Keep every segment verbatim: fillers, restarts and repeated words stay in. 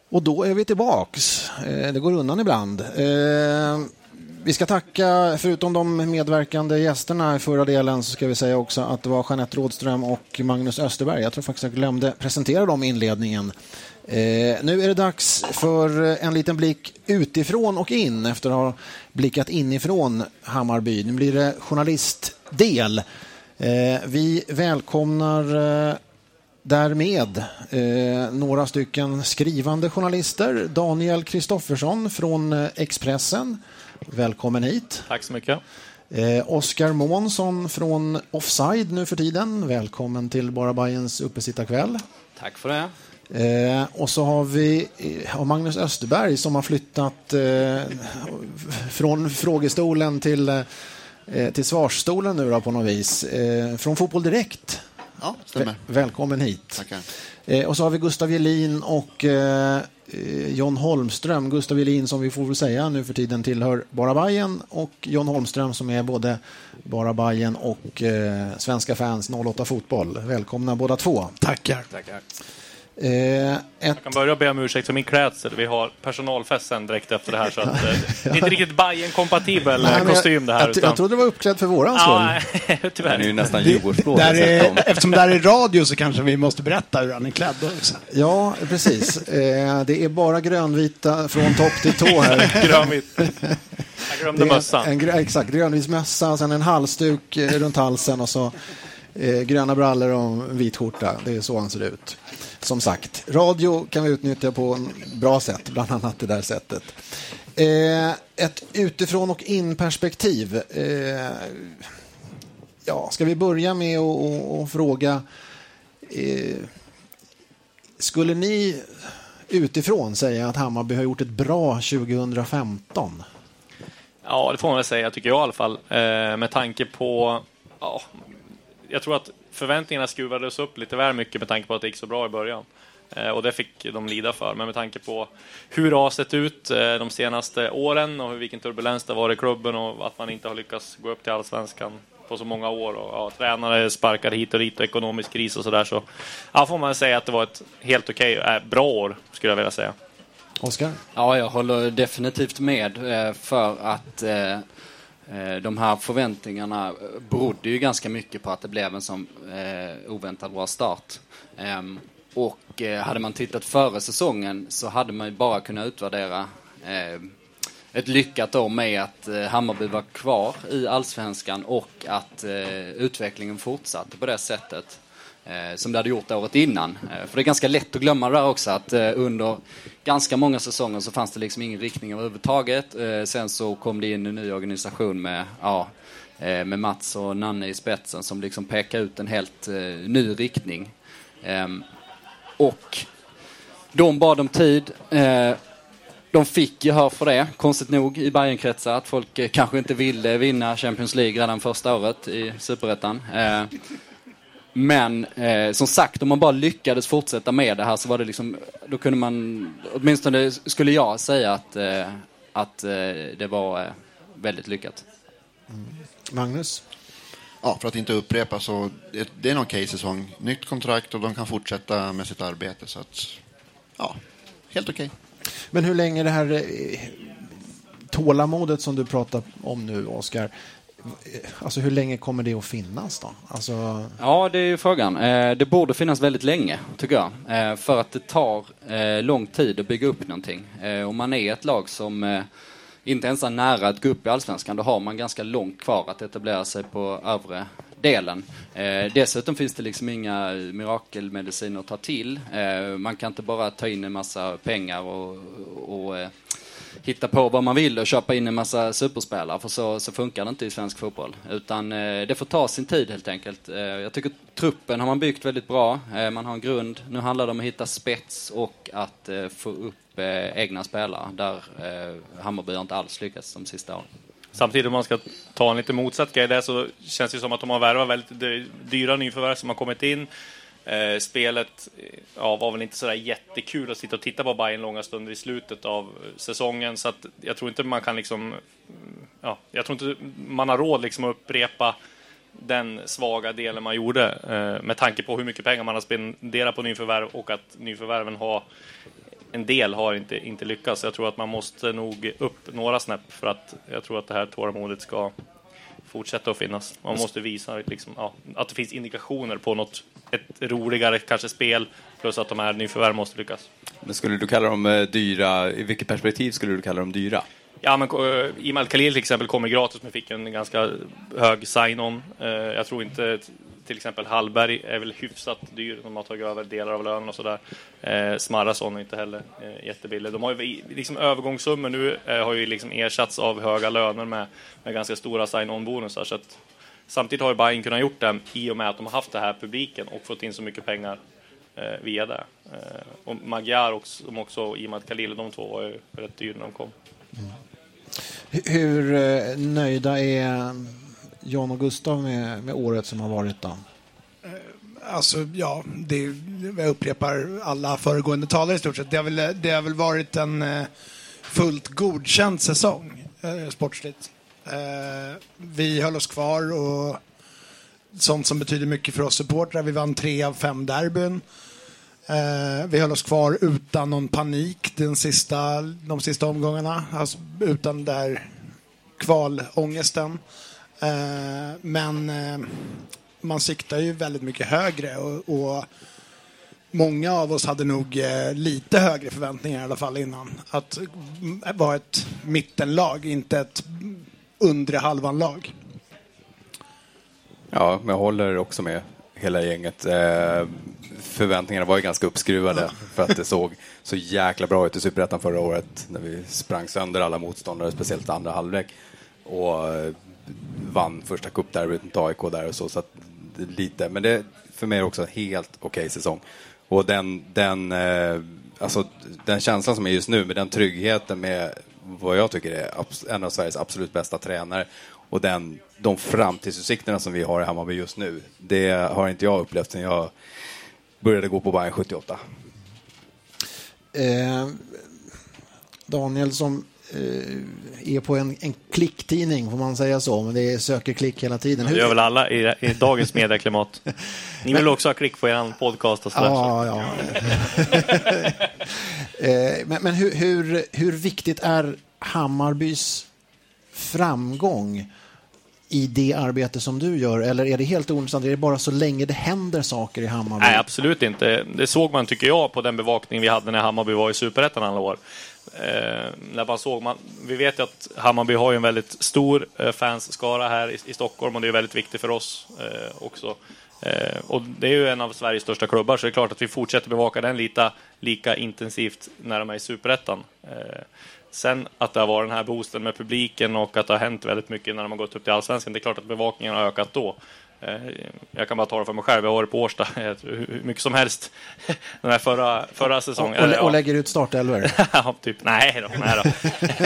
Och då är vi tillbaks. Det går undan ibland. Vi ska tacka, förutom de medverkande gästerna i förra delen, så ska vi säga också att det var Jeanette Rådström och Magnus Österberg. Jag tror faktiskt jag glömde presentera dem i inledningen. Nu är det dags för en liten blick utifrån och in efter att ha blickat inifrån Hammarby. Nu blir det journalistdel. Vi välkomnar därmed eh, några stycken skrivande journalister. Daniel Kristoffersson från Expressen. Välkommen hit. Tack så mycket. Eh, Oskar Månsson från Offside nu för tiden. Välkommen till Bara Bajens uppesittarkväll. Tack för det. Eh, och så har vi eh, Magnus Österberg som har flyttat eh, från frågestolen till, eh, till svarsstolen nu då på något vis. Eh, från Fotboll Direkt. Ja, stämmer. Välkommen hit. Tackar. Eh, och så har vi Gustav Jelin och eh, John Holmström. Gustav Jelin som vi får väl säga nu för tiden tillhör Bara Bajen, och John Holmström som är både Bara Bajen och eh, Svenska fans noll åtta fotboll. Välkomna båda två. Tackar. Tackar. Eh, ett... Jag kan börja be om ursäkt för min klädsel. Vi har personalfest sen direkt efter det här, så att, eh, det är inte riktigt Bajen-kompatibel Nej, kostym det här. Jag, utan... jag trodde det var uppklädd för våran ja, skull. Tyvärr. Det är ju nästan Djurgårdsblå. Eftersom det här är radio så kanske vi måste berätta hur han är klädd också. Ja, precis. Eh, det är bara grönvita från topp till tå här. Grönvit. Jag glömde mössan. En, exakt, grönvis mössa, sen en halsduk runt halsen och så eh, gröna brallor och en vit skjorta. Det är så han ser ut. Som sagt, radio kan vi utnyttja på en bra sätt, bland annat det där sättet. Eh, ett utifrån och in perspektiv. Eh, ja, ska vi börja med att och, och fråga, eh, skulle ni utifrån säga att Hammarby har gjort ett bra tjugohundrafemton? Ja, det får man väl säga, tycker jag i alla fall. Eh, med tanke på, ja, jag tror att förväntningarna skruvades upp lite väl mycket med tanke på att det gick så bra i början. Eh, och det fick de lida för. Men med tanke på hur det har sett ut eh, de senaste åren och vilken turbulens det var i klubben och att man inte har lyckats gå upp till Allsvenskan på så många år. Och ja, tränare sparkar hit och dit och ekonomisk kris och sådär. Så ja, får man säga att det var ett helt okej, äh, bra år skulle jag vilja säga. Oskar? Ja, jag håller definitivt med för att eh, de här förväntningarna berodde ju ganska mycket på att det blev en sån eh, oväntad bra start. Um, och eh, hade man tittat före säsongen så hade man ju bara kunnat utvärdera eh, ett lyckat år med att eh, Hammarby var kvar i Allsvenskan och att eh, utvecklingen fortsatte på det sättet eh, som det hade gjort året innan. Eh, för det är ganska lätt att glömma det där också, att eh, under ganska många säsonger så fanns det liksom ingen riktning överhuvudtaget. Eh, sen så kom det in en ny organisation med, ja, eh, med Mats och Nanne i spetsen som liksom pekade ut en helt eh, ny riktning. Eh, och de bad om tid. Eh, de fick gehör för det, konstigt nog, i Bayernkretsar, att folk eh, kanske inte ville vinna Champions League redan första året i Superettan. Eh, Men eh, som sagt, om man bara lyckades fortsätta med det här så var det liksom, då kunde man, åtminstone skulle jag säga att, eh, att eh, det var eh, väldigt lyckat. Mm. Magnus? Ja, för att inte upprepa så det, det är en okej säsong. Nytt kontrakt och de kan fortsätta med sitt arbete, så att ja, helt okej. Men hur länge det här eh, tålamodet som du pratar om nu, Oskar, alltså hur länge kommer det att finnas då? Alltså... Ja, det är ju frågan. Eh, det borde finnas väldigt länge, tycker jag. Eh, för att det tar eh, lång tid att bygga upp någonting. Eh, om man är ett lag som eh, inte ens är nära att gå upp i Allsvenskan, då har man ganska långt kvar att etablera sig på övre delen. Eh, dessutom finns det liksom inga mirakelmediciner att ta till. Eh, man kan inte bara ta in en massa pengar och, och eh, hitta på vad man vill och köpa in en massa superspelare, för så, så funkar det inte i svensk fotboll. Utan eh, det får ta sin tid helt enkelt. Eh, jag tycker truppen har man byggt väldigt bra. Eh, man har en grund. Nu handlar det om att hitta spets och att eh, få upp eh, egna spelare. Där eh, Hammarby har inte alls lyckats de sista åren. Samtidigt, om man ska ta en lite motsatt grej där, så känns det som att de har värvat väldigt dyra nyförvärv som har kommit in. Eh, spelet ja, var väl inte så där jättekul att sitta och titta på Bayern långa stunder i slutet av säsongen, så att jag tror inte man kan liksom ja, jag tror inte man har råd liksom att upprepa den svaga delen man gjorde eh, med tanke på hur mycket pengar man har spenderat på nyförvärv och att nyförvärven har en del har inte, inte lyckats. Jag tror att man måste nog upp några snäpp för att jag tror att det här tålamodet ska fortsätta att finnas. Man måste visa liksom, ja, att det finns indikationer på något ett roligare kanske spel, plus att de här nyförvärv måste lyckas. Men skulle du kalla dem eh, dyra, i vilket perspektiv skulle du kalla dem dyra? Ja, men uh, Imad Khalil till exempel kommer gratis, men fick en ganska hög sign-on. Uh, jag tror inte till exempel Hallberg är väl hyfsat dyr. De har tagit över delar av lönen och sådär. Uh, Smarrason är inte heller uh, jättebillig. De har ju liksom övergångssummor nu uh, har ju liksom ersatts av höga löner med, med ganska stora sign-on-bonusar. Så att, samtidigt har ju Bayern kunnat gjort det i och med att de har haft det här publiken och fått in så mycket pengar uh, via det. Uh, och Magyar också, de också Imad Khalil, de två var ju rätt dyra när de kom. Mm. Hur eh, nöjda är John och Gustav med, med året som har varit då? Alltså, ja, det, jag upprepar alla föregående talare i stort sett. Det har väl, det har väl varit en eh, fullt godkänd säsong eh, sportsligt. Eh, vi höll oss kvar och sånt som betyder mycket för oss supportrar. Vi vann tre av fem derbyn. Eh, vi höll oss kvar utan någon panik den sista, de sista omgångarna, alltså utan där kvalångesten. Eh, men eh, man siktar ju väldigt mycket högre och, och många av oss hade nog eh, lite högre förväntningar i alla fall innan. Att vara ett mittenlag, inte ett undre halvan-lag. Ja, men jag håller också med hela gänget. Eh, förväntningarna var ju ganska uppskruvade för att det såg så jäkla bra ut i Superettan förra året när vi sprang sönder alla motståndare, speciellt andra halvlek, och eh, vann första cupderbyt mot A I K där och så, så att lite, men det för mig är också en helt okej okay säsong. Och den den eh, alltså den känslan som är just nu med den tryggheten med vad jag tycker är abs- en av Sveriges absolut bästa tränare och den de framtidsutsikterna som vi har i Hammarby just nu, det har inte jag upplevt sen jag började gå på Bayern sjuttioåtta. Eh, Daniel som eh, är på en, en klicktidning, får man säga så, men det söker klick hela tiden. Det gör väl alla i, i dagens medieklimat. Ni vill men, också ha klick på er podcast och så. Ja, ja. eh, men men hur, hur, hur viktigt är Hammarbys framgång i det arbete som du gör, eller är det helt ointressant? Är det bara så länge det händer saker i Hammarby? Nej, absolut inte. Det såg man, tycker jag, på den bevakning vi hade när Hammarby var i Superettan alla år. Eh, när man såg man, vi vet ju att Hammarby har ju en väldigt stor eh, fansskara här i, i Stockholm, och det är väldigt viktigt för oss eh, också. Eh, och det är ju en av Sveriges största klubbar, så det är klart att vi fortsätter bevaka den lika, lika intensivt när de är i Superettan. Eh, Sen att det har varit den här boosten med publiken och att det har hänt väldigt mycket när de har gått upp till Allsvenskan. Det är klart att bevakningen har ökat då. Jag kan bara ta det för mig själv. Jag har varit på Årsta hur mycket som helst den här förra, förra säsongen. Och, och, och lägger ut startelver? Ja, typ. Nej då. Nej då.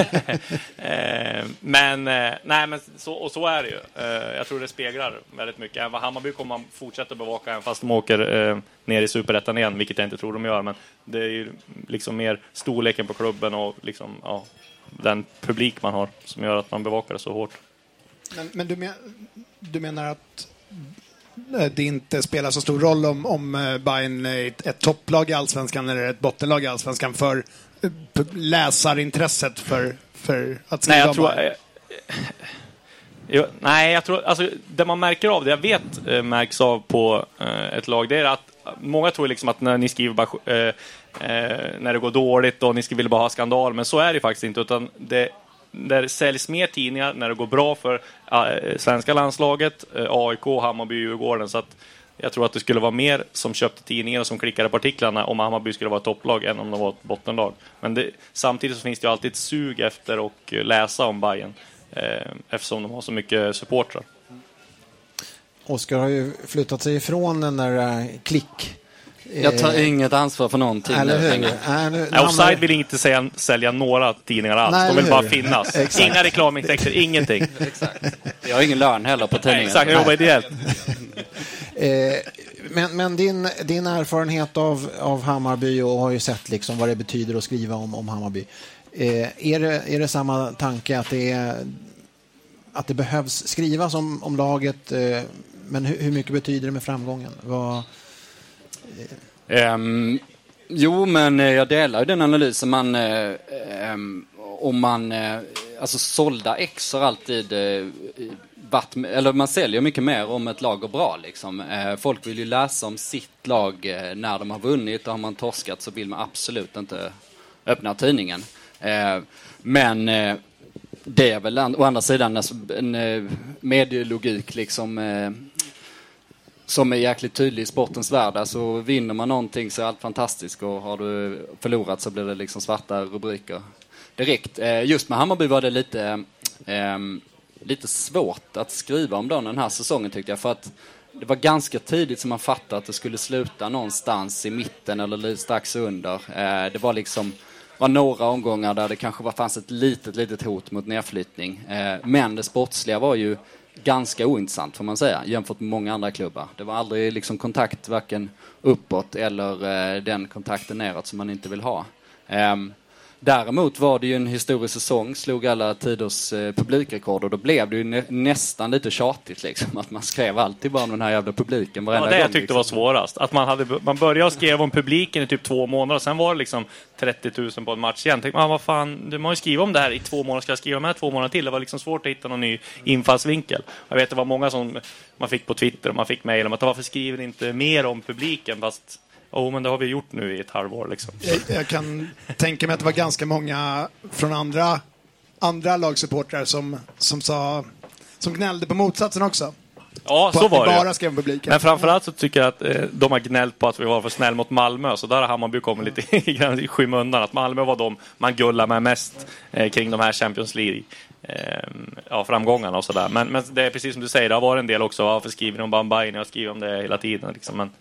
men, nej, men så, och så är det ju. Jag tror det speglar väldigt mycket. Även Hammarby kommer man fortsätta bevaka även fast de åker eh, ner i Superettan igen, vilket jag inte tror de gör. Men det är ju liksom mer storleken på klubben och liksom, ja, den publik man har som gör att man bevakar det så hårt. Men, men du, men, du menar att det inte spelar så stor roll om, om Bayern är ett, ett topplag i Allsvenskan eller ett bottenlag i Allsvenskan för läsarintresset för, för att skriva? Nej, jag tror... Jag, jag, nej, jag tror... Alltså, det man märker av, det jag vet äh, märks av på äh, ett lag, det är att många tror liksom att när ni skriver bara, äh, äh, när det går dåligt och ni vill bara ha skandal, men så är det faktiskt inte, utan det där säljs mer tidningar när det går bra för äh, svenska landslaget, äh, A I K, Hammarby, Djurgården. Så att jag tror att det skulle vara mer som köpte tidningar och som klickade på artiklarna om Hammarby skulle vara ett topplag än om de var ett bottenlag. Men det, samtidigt så finns det ju alltid ett sug efter att läsa om Bayern äh, eftersom de har så mycket supportrar. Oskar har ju flyttat sig ifrån den där äh, klick. Jag tar eh, inget ansvar för någonting. Eller hur? Äh, nu, äh, Offside vill inte säga, sälja några tidningar alls. Nej, de vill bara finnas. Inga reklamintäkter, ingenting. Exakt. Jag har ingen lön heller på tidningen. Exakt, jag jobbar ideellt. eh, men men din, din erfarenhet av, av Hammarby, och har ju sett liksom vad det betyder att skriva om, om Hammarby. Eh, är, det, är det samma tanke att det, är, att det behövs skrivas om, om laget? Eh, men hur, hur mycket betyder det med framgången? Vad... Um, Jo, men jag delar ju den analysen. Man, eh, eh, om man, eh, alltså sålda ex har alltid eh, varit, eller man säljer mycket mer om ett lag går bra liksom. Eh, folk vill ju läsa om sitt lag eh, när de har vunnit, och har man torskat så vill man absolut inte öppna tidningen. Eh, men eh, det är väl an- å andra sidan alltså, en eh, medielogik liksom, eh, som är jäkligt tydlig i sportens värld. Alltså vinner man någonting så är allt fantastiskt, och har du förlorat så blir det liksom svarta rubriker direkt. Eh, just med Hammarby var det lite, eh, lite svårt att skriva om dem den här säsongen, tyckte jag, för att det var ganska tidigt som man fattade att det skulle sluta någonstans i mitten eller strax under. Eh, det var liksom var några omgångar där det kanske var, fanns ett litet, litet hot mot nedflyttning. Eh, men det sportsliga var ju ganska ointressant, får man säga, jämfört med många andra klubbar. Det var aldrig liksom kontakt varken uppåt eller eh, den kontakten neråt som man inte vill ha. Eh, Däremot var det ju en historisk säsong, slog alla tiders eh, publikrekord, och då blev det ju nä- nästan lite tjatigt liksom, att man skrev alltid bara om den här jävla publiken varenda gång. Ja, det gång, jag tyckte liksom. var svårast. Att man, hade, man började skriva om publiken i typ två månader, och sen var det liksom trettio tusen på en match igen. Tänkte man, vad fan, du måste ju skriva om det här i två månader, ska jag skriva med två månader till? Det var liksom svårt att hitta någon ny infallsvinkel. Jag vet, det var många som man fick på Twitter och man fick mejl om att varför skriver ni inte mer om publiken, fast oh, men det har vi gjort nu i ett halvår liksom. Jag, jag kan tänka mig att det var ganska många från andra, andra lagsupportrar som, som, sa, som gnällde på motsatsen också. Ja, på så att var det. Bara skrev publiken. Men framförallt så tycker jag att eh, de har gnällt på att vi var för snäll mot Malmö, så där har Hammarby kommit lite i skymundan. Att Malmö var de man gullar med mest eh, kring de här Champions League eh, ja, framgångarna och sådär. Men, men det är precis som du säger, det har varit en del också. Varför skriver ni om Bambaini? Jag skriver om det hela tiden liksom. Men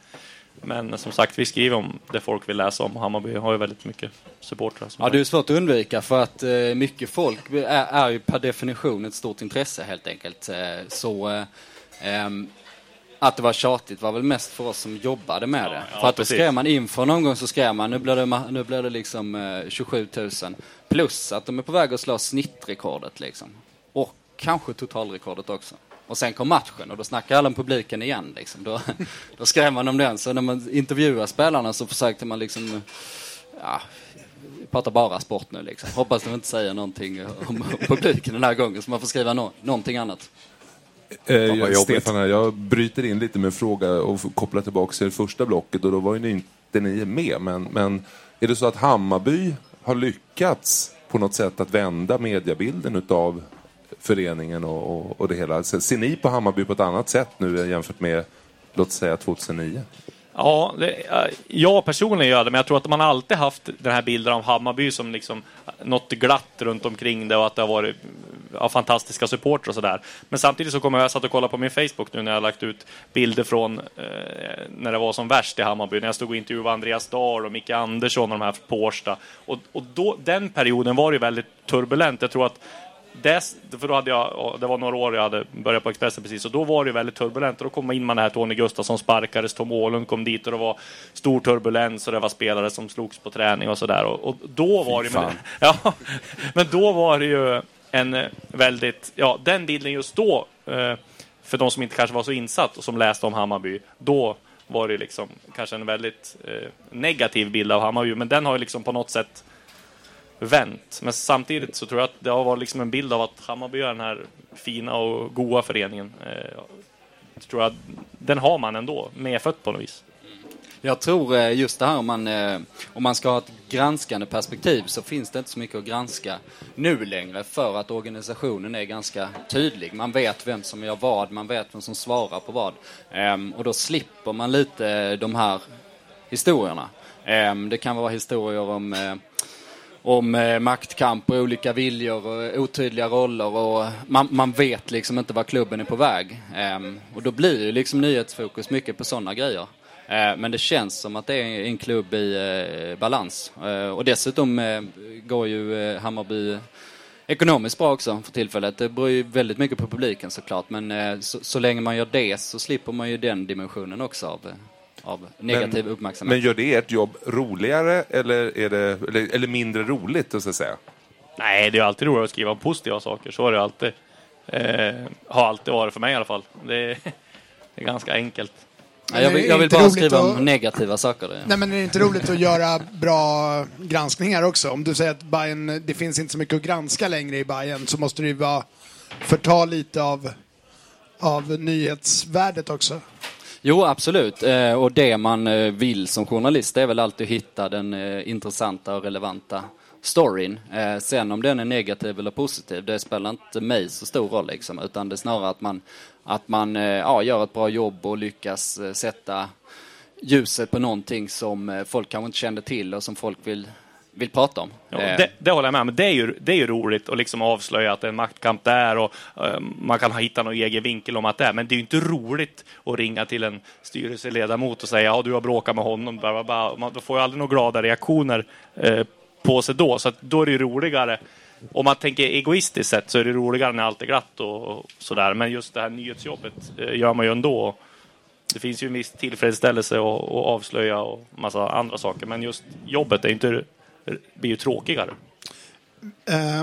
Men som sagt, vi skriver om det folk vill läsa om. Hammarby har ju väldigt mycket supportrar. Ja, det är svårt att undvika, för att eh, mycket folk är, är ju per definition ett stort intresse helt enkelt. Eh, så eh, eh, att det var tjatigt var väl mest för oss som jobbade med det. Ja, för att då precis. skrev man inför någon gång, så skrev man nu blir det, nu blir det liksom eh, tjugosju tusen. Plus att de är på väg att slå snittrekordet liksom. Och kanske totalrekordet också. Och sen kom matchen och då snackar alla om publiken igen liksom. Då, då skrev man om den. Så när man intervjuar spelarna så försökte man liksom, ja, prata bara sport nu liksom. Hoppas de inte säger någonting om publiken den här gången, så man får skriva no- någonting annat. Eh, Stefan här, jag bryter in lite med en fråga och kopplar tillbaka till det första blocket, och då var ju ni inte ni med, men, men är det så att Hammarby har lyckats på något sätt att vända mediebilden utav föreningen och, och, och det hela? Ser ni på Hammarby på ett annat sätt nu jämfört med, låt säga, tjugohundranio? Ja, det, jag personligen gör det, men jag tror att man alltid haft den här bilden av Hammarby som liksom något glatt runt omkring det, och att det har varit ja, fantastiska supporter och sådär. Men samtidigt så kommer jag satt och kolla på min Facebook nu när jag har lagt ut bilder från eh, när det var som värst i Hammarby, när jag stod och intervjuade Andreas Dahl och Micke Andersson och de här på Årsta. Och, och då, den perioden var ju väldigt turbulent. Jag tror att Des, för då hade jag, det var några år jag hade börjat på Expressen precis, och då var det väldigt turbulent, och då kom in man här, Tony Gustafsson sparkades, Tom Åhlund kom dit och det var stor turbulens och det var spelare som slogs på träning och sådär, och, och då var det men, ja, men då var det ju en väldigt, ja, den bilden just då eh, för de som inte kanske var så insatt och som läste om Hammarby, då var det liksom kanske en väldigt eh, negativ bild av Hammarby, men den har ju liksom på något sätt vänt. Men samtidigt så tror jag att det har varit liksom en bild av att Hammarby är den här fina och goda föreningen. Eh, tror jag, den har man ändå medfött på något vis. Jag tror just det här, om man, om man ska ha ett granskande perspektiv, så finns det inte så mycket att granska nu längre, för att organisationen är ganska tydlig. Man vet vem som gör vad, man vet vem som svarar på vad. Och då slipper man lite de här historierna. Det kan vara historier om om eh, maktkamp och olika viljor och otydliga roller, och man, man vet liksom inte var klubben är på väg. Eh, och då blir ju liksom nyhetsfokus mycket på sådana grejer. Eh, men det känns som att det är en klubb i eh, balans. Eh, och dessutom eh, går ju eh, Hammarby ekonomiskt bra också för tillfället. Det beror ju väldigt mycket på publiken såklart, men eh, så, så länge man gör det så slipper man ju den dimensionen också av eh, av negativ men, uppmärksamhet. Men gör det ert jobb roligare eller, är det, eller, eller mindre roligt, så att säga? Nej, det är alltid roligt att skriva om positiva saker. Så är det alltid. Eh, har alltid varit för mig i alla fall. Det är, det är ganska enkelt. Ja, jag vill, jag vill bara skriva om att... negativa saker. Där. Nej, men är det inte roligt att göra bra granskningar också? Om du säger att Bayern, det finns inte så mycket att granska längre i Bayern, så måste du ju bara förta lite av, av nyhetsvärdet också. Jo, absolut. Eh, och det man eh, vill som journalist är väl alltid att hitta den eh, intressanta och relevanta storyn. Eh, sen om den är negativ eller positiv, det spelar inte mig så stor roll liksom, utan det är snarare att man, att man eh, ja, gör ett bra jobb och lyckas eh, sätta ljuset på någonting som eh, folk kanske inte kände till och som folk vill, vill prata om. Ja, det, det håller jag med om. Det är ju, det är ju roligt att liksom avslöja att det är en maktkamp där och uh, man kan hitta någon egen vinkel om att det är. Men det är ju inte roligt att ringa till en styrelseledamot och säga ja, du har bråkat med honom. Bla, bla, bla. Man, då får ju aldrig några glada reaktioner uh, på sig då. Så att då är det ju roligare. Om man tänker egoistiskt sett så är det roligare när allt är glatt och, och sådär. Men just det här nyhetsjobbet uh, gör man ju ändå. Det finns ju en viss tillfredsställelse att avslöja och massa andra saker. Men just jobbet är inte... blir ju tråkigare. Uh,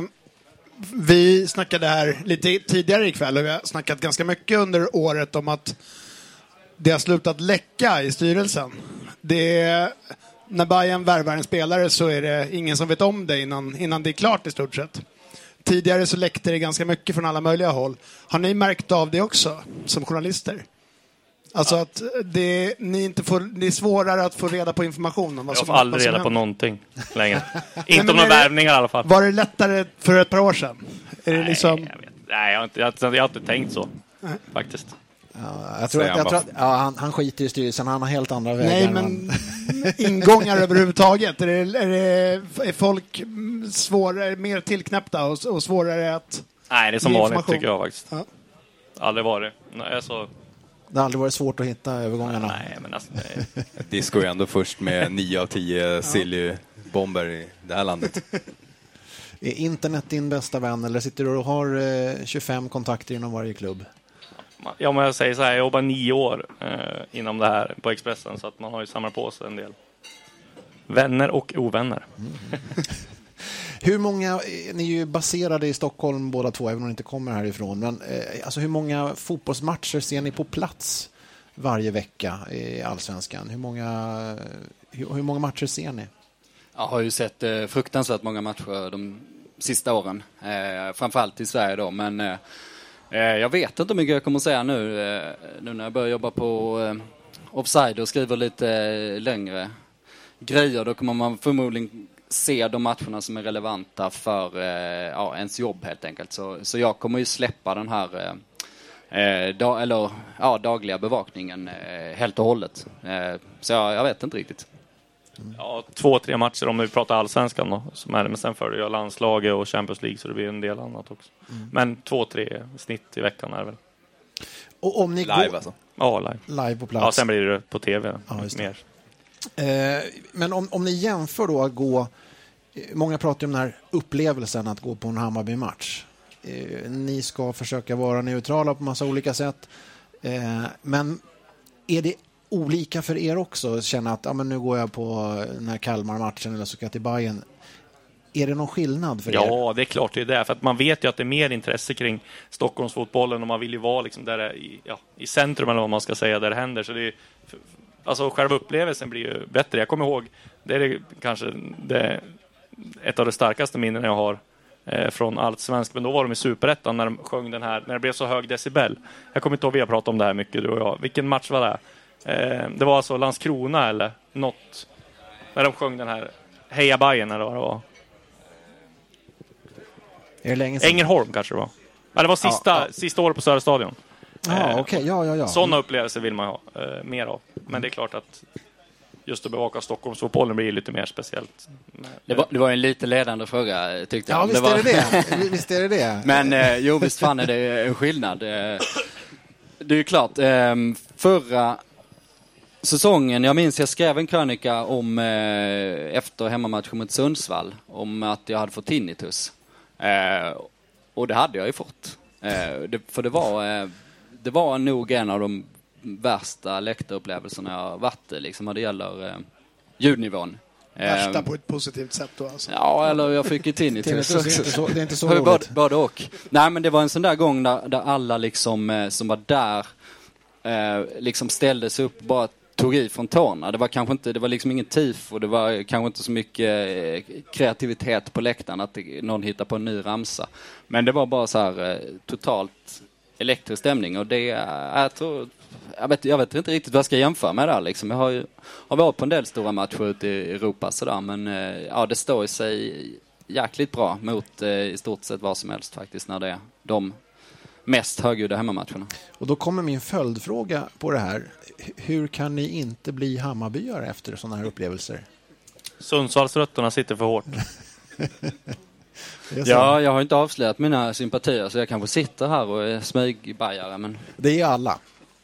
vi snackade här lite tidigare ikväll och vi har snackat ganska mycket under året om att det har slutat läcka i styrelsen. Det är, när Bayern värvar en spelare så är det ingen som vet om det innan, innan det är klart i stort sett. Tidigare så läckte det ganska mycket från alla möjliga håll. Har ni märkt av det också som journalister? Alltså att det, ni inte får, det är svårare att få reda på information om vad som, jag får aldrig reda händer. på någonting längre. Inte om några värvningar i alla fall. Var det lättare för ett par år sedan? Är det nej, liksom... jag vet. nej, jag har inte, jag, jag har inte tänkt så. Nej. Faktiskt. Ja, jag tror att, jag tror att ja, han, han skiter i styrelsen, han har helt andra vägar. Nej, men ingångar överhuvudtaget. Är, det, är, det, är folk svårare, mer tillknäppta och, och svårare att... Nej, det är som vanligt tycker jag faktiskt. Ja. Aldrig varit. Nej, så... Det har aldrig varit svårt att hitta övergångarna. Nej, men alltså, nej. Disco är ändå först med nio av tio Silly-bomber i det här landet. Är internet din bästa vän eller sitter du och har eh, tjugofem kontakter inom varje klubb? Ja, men jag säger så här, jag jobbar nio år eh, inom det här på Expressen så att man har ju samlat på sig en del vänner och ovänner. Mm. Hur många, ni är ju baserade i Stockholm båda två, även om ni inte kommer härifrån. Men eh, alltså hur många fotbollsmatcher ser ni på plats varje vecka i Allsvenskan? Hur många, hur, hur många matcher ser ni? Jag har ju sett eh, fruktansvärt många matcher de sista åren. Eh, framförallt i Sverige då. Men eh, jag vet inte hur mycket jag kommer att säga nu. Eh, nu när jag börjar jobba på eh, Offside och skriver lite eh, längre grejer. Då kommer man förmodligen se de matcherna som är relevanta för eh, ja, ens jobb helt enkelt. Så, så jag kommer ju släppa den här eh, dag, eller, ja, dagliga bevakningen eh, helt och hållet. Eh, så jag, jag vet inte riktigt. Ja, två, tre matcher om vi pratar Allsvenskan då, som är det. Men sen följer jag landslaget och Champions League så det blir en del annat också. Mm. Men två, tre snitt i veckan är det väl. Och om ni live går... alltså? Ja, live. Live på plats. Ja, sen blir det på tv ja, mer. Eh, men om, om ni jämför då att gå... Många pratar om den här upplevelsen att gå på en Hammarby-match. Eh, ni ska försöka vara neutrala på massa olika sätt. Eh, men är det olika för er också att känna att ja, men nu går jag på den här Kalmar-matchen eller så ska jag till Bayern? Är det någon skillnad för ja, er? Ja, det är klart det är det. För att man vet ju att det är mer intresse kring Stockholmsfotbollen och man vill ju vara liksom där i, ja, i centrum eller vad man ska säga där det händer. Så det är, alltså själva upplevelsen blir ju bättre. Jag kommer ihåg, det är det, kanske det, ett av de starkaste minnen jag har eh, från Allsvensk. Men då var de i Superettan när de sjöng den här, när det blev så hög decibel. Jag kommer inte ihåg, vi har pratat om det här mycket du och jag. Vilken match var det? Eh, det var alltså Landskrona eller något. När de sjöng den här Heja Bayern eller vad det var. Är det länge sedan? Ängelholm kanske det var. Ja, det var sista, ja, ja. sista året på Söderstadion. Ja, eh, okay. ja, ja, ja. Sådana upplevelser vill man ha eh, mer av. Men det är klart att just att bevaka Stockholmsfotbollen blir lite mer speciellt. Det var, det var en lite ledande fråga, tyckte jag. Ja, visst, det var... är det det. visst är det det. Men eh, jo, visst fan är det en skillnad. Eh, det är ju klart. Eh, förra säsongen, jag minns jag skrev en krönika om eh, efter hemmamatchen mot Sundsvall om att jag hade fått tinnitus. Eh, och det hade jag ju fått. Eh, det, för det var, eh, det var nog en av de värsta läktarupplevelserna jag har varit i, liksom, vad det gäller eh, ljudnivån. Värsta på ett positivt sätt då alltså. Ja, eller jag fick ju tinnitus också. Det är inte så, det är inte så både, både och. Nej, men det var en sån där gång där, där alla liksom, eh, som var där eh, liksom ställdes upp och bara tog i från tårna. Det var kanske inte, det var liksom ingen tifo, det var kanske inte så mycket eh, kreativitet på läktaren att det, någon hittar på en ny ramsa. Men det var bara så här eh, totalt elektrisk stämning, och det är, jag tror, jag vet, jag vet inte riktigt vad jag ska jämföra med där liksom. Jag har ju har varit på en del stora matcher ute i Europa sådär, men eh, ja, det står i sig jäkligt bra mot eh, i stort sett vad som helst faktiskt när det är de mest högljudda hemmamatcherna. Och då kommer min följdfråga på det här. Hur kan ni inte bli Hammarbyare efter sådana här upplevelser? Sundsvallsrötterna sitter för hårt. Ja, jag har inte avslöjat mina sympatier, så jag kanske sitter här och är smygbajare, men det är alla.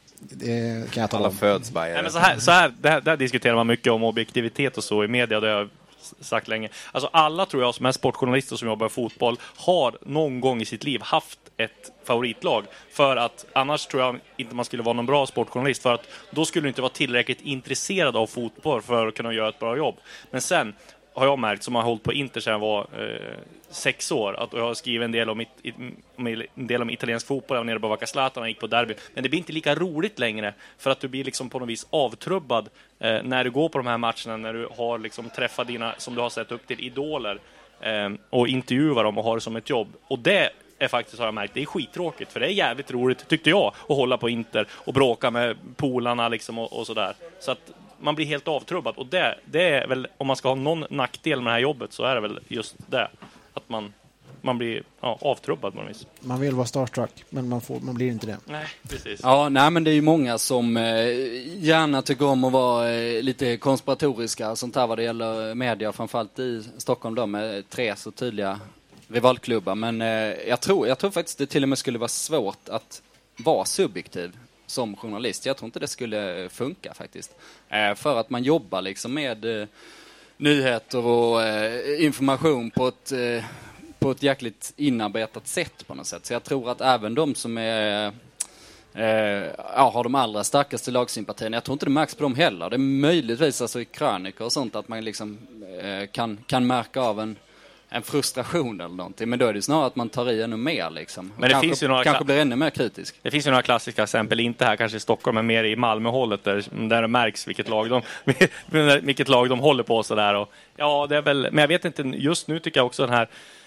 Det kan jag tala om. Alla föds bajare. Nej, men så här, så här där, där diskuterar man mycket om objektivitet och så i media, det har jag sagt länge. Alltså alla, tror jag, som är sportjournalister som jobbar i fotboll har någon gång i sitt liv haft ett favoritlag, för att annars tror jag inte man skulle vara någon bra sportjournalist, för att då skulle du inte vara tillräckligt intresserad av fotboll för att kunna göra ett bra jobb. Men sen har jag märkt, som har hållit på Inter sedan jag var eh, sex år, att jag har skrivit en del om, it, om en del om italiensk fotboll. Jag var nere på Backa Zlatan och gick på derby. Men det blir inte lika roligt längre, för att du blir liksom på något vis avtrubbad eh, när du går på de här matcherna, när du har liksom träffat dina, som du har sett upp till, idoler eh, och intervjuar dem och har det som ett jobb. Och det är faktiskt, har jag märkt, det är skittråkigt, för det är jävligt roligt, tyckte jag, att hålla på Inter och bråka med polarna liksom och, och sådär. Så att man blir helt avtrubbad, och det, det är väl, om man ska ha någon nackdel med det här jobbet, så är det väl just det, att man, man blir ja, avtrubbad på något vis. Man vill vara starstruck, men man, får, man blir inte det. Nej, precis. Ja, nej, men det är ju många som eh, gärna tycker om att vara eh, lite konspiratoriska, sånt här vad det gäller media, framförallt i Stockholm då, med tre så tydliga rivalklubbar. Men eh, jag, tror, jag tror faktiskt det till och med skulle vara svårt att vara subjektiv som journalist. Jag tror inte det skulle funka faktiskt. Eh, för att man jobbar liksom med eh, nyheter och eh, information på ett, eh, på ett jäkligt inarbetat sätt på något sätt. Så jag tror att även de som är eh, ja, har de allra starkaste lagsympatierna, jag tror inte det märks på dem heller. Det är möjligtvis alltså i krönikor och sånt att man liksom eh, kan, kan märka av en en frustration eller någonting, men då är det snarare att man tar i ännu mer liksom. Men det kanske, finns ju några kanske blir ännu mer kritisk. Det finns ju några klassiska exempel, inte här kanske i Stockholm, men mer i Malmöhållet där, där det märks vilket lag de vilket lag de håller på så där, och ja, det är väl, men jag vet inte, just nu tycker jag också den här,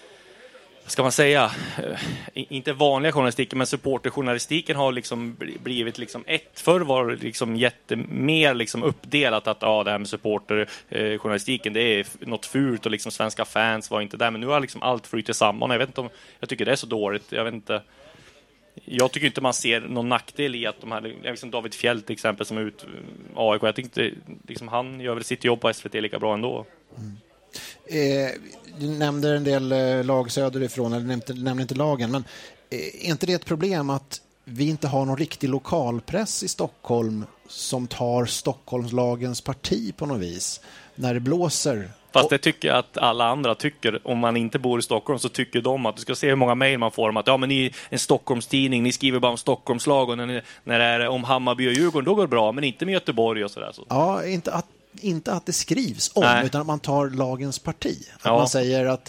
ska man säga, inte vanliga journalistiken, men supporterjournalistiken har liksom blivit liksom ett, förr var det liksom jättemer liksom uppdelat att ja, det här med supporterjournalistiken, det är något fult, och liksom svenska fans var inte där, men nu har liksom allt flyttat samman. Jag vet inte om, jag tycker det är så dåligt, jag vet inte. Jag tycker inte man ser någon nackdel i att de här, liksom David Fjäll till exempel som är ut A I K, jag tycker inte, liksom han gör väl sitt jobb på S V T lika bra ändå. Mm. Eh, du nämnde en del eh, lag söderifrån, eller nämnde, nämnde inte lagen, men eh, är inte det ett problem att vi inte har någon riktig lokalpress i Stockholm som tar Stockholmslagens parti på något vis när det blåser? Fast det tycker jag att alla andra tycker. Om man inte bor i Stockholm så tycker de att, du ska se hur många mejl man får om att ja, men ni är en Stockholmstidning, ni skriver bara om Stockholmslag, och när, ni, när det är om Hammarby och Djurgården då går det bra, men inte med Göteborg och sådär. Så. Ja, inte att Inte att det skrivs om, Nej. utan att man tar lagens parti. Att ja. man säger att,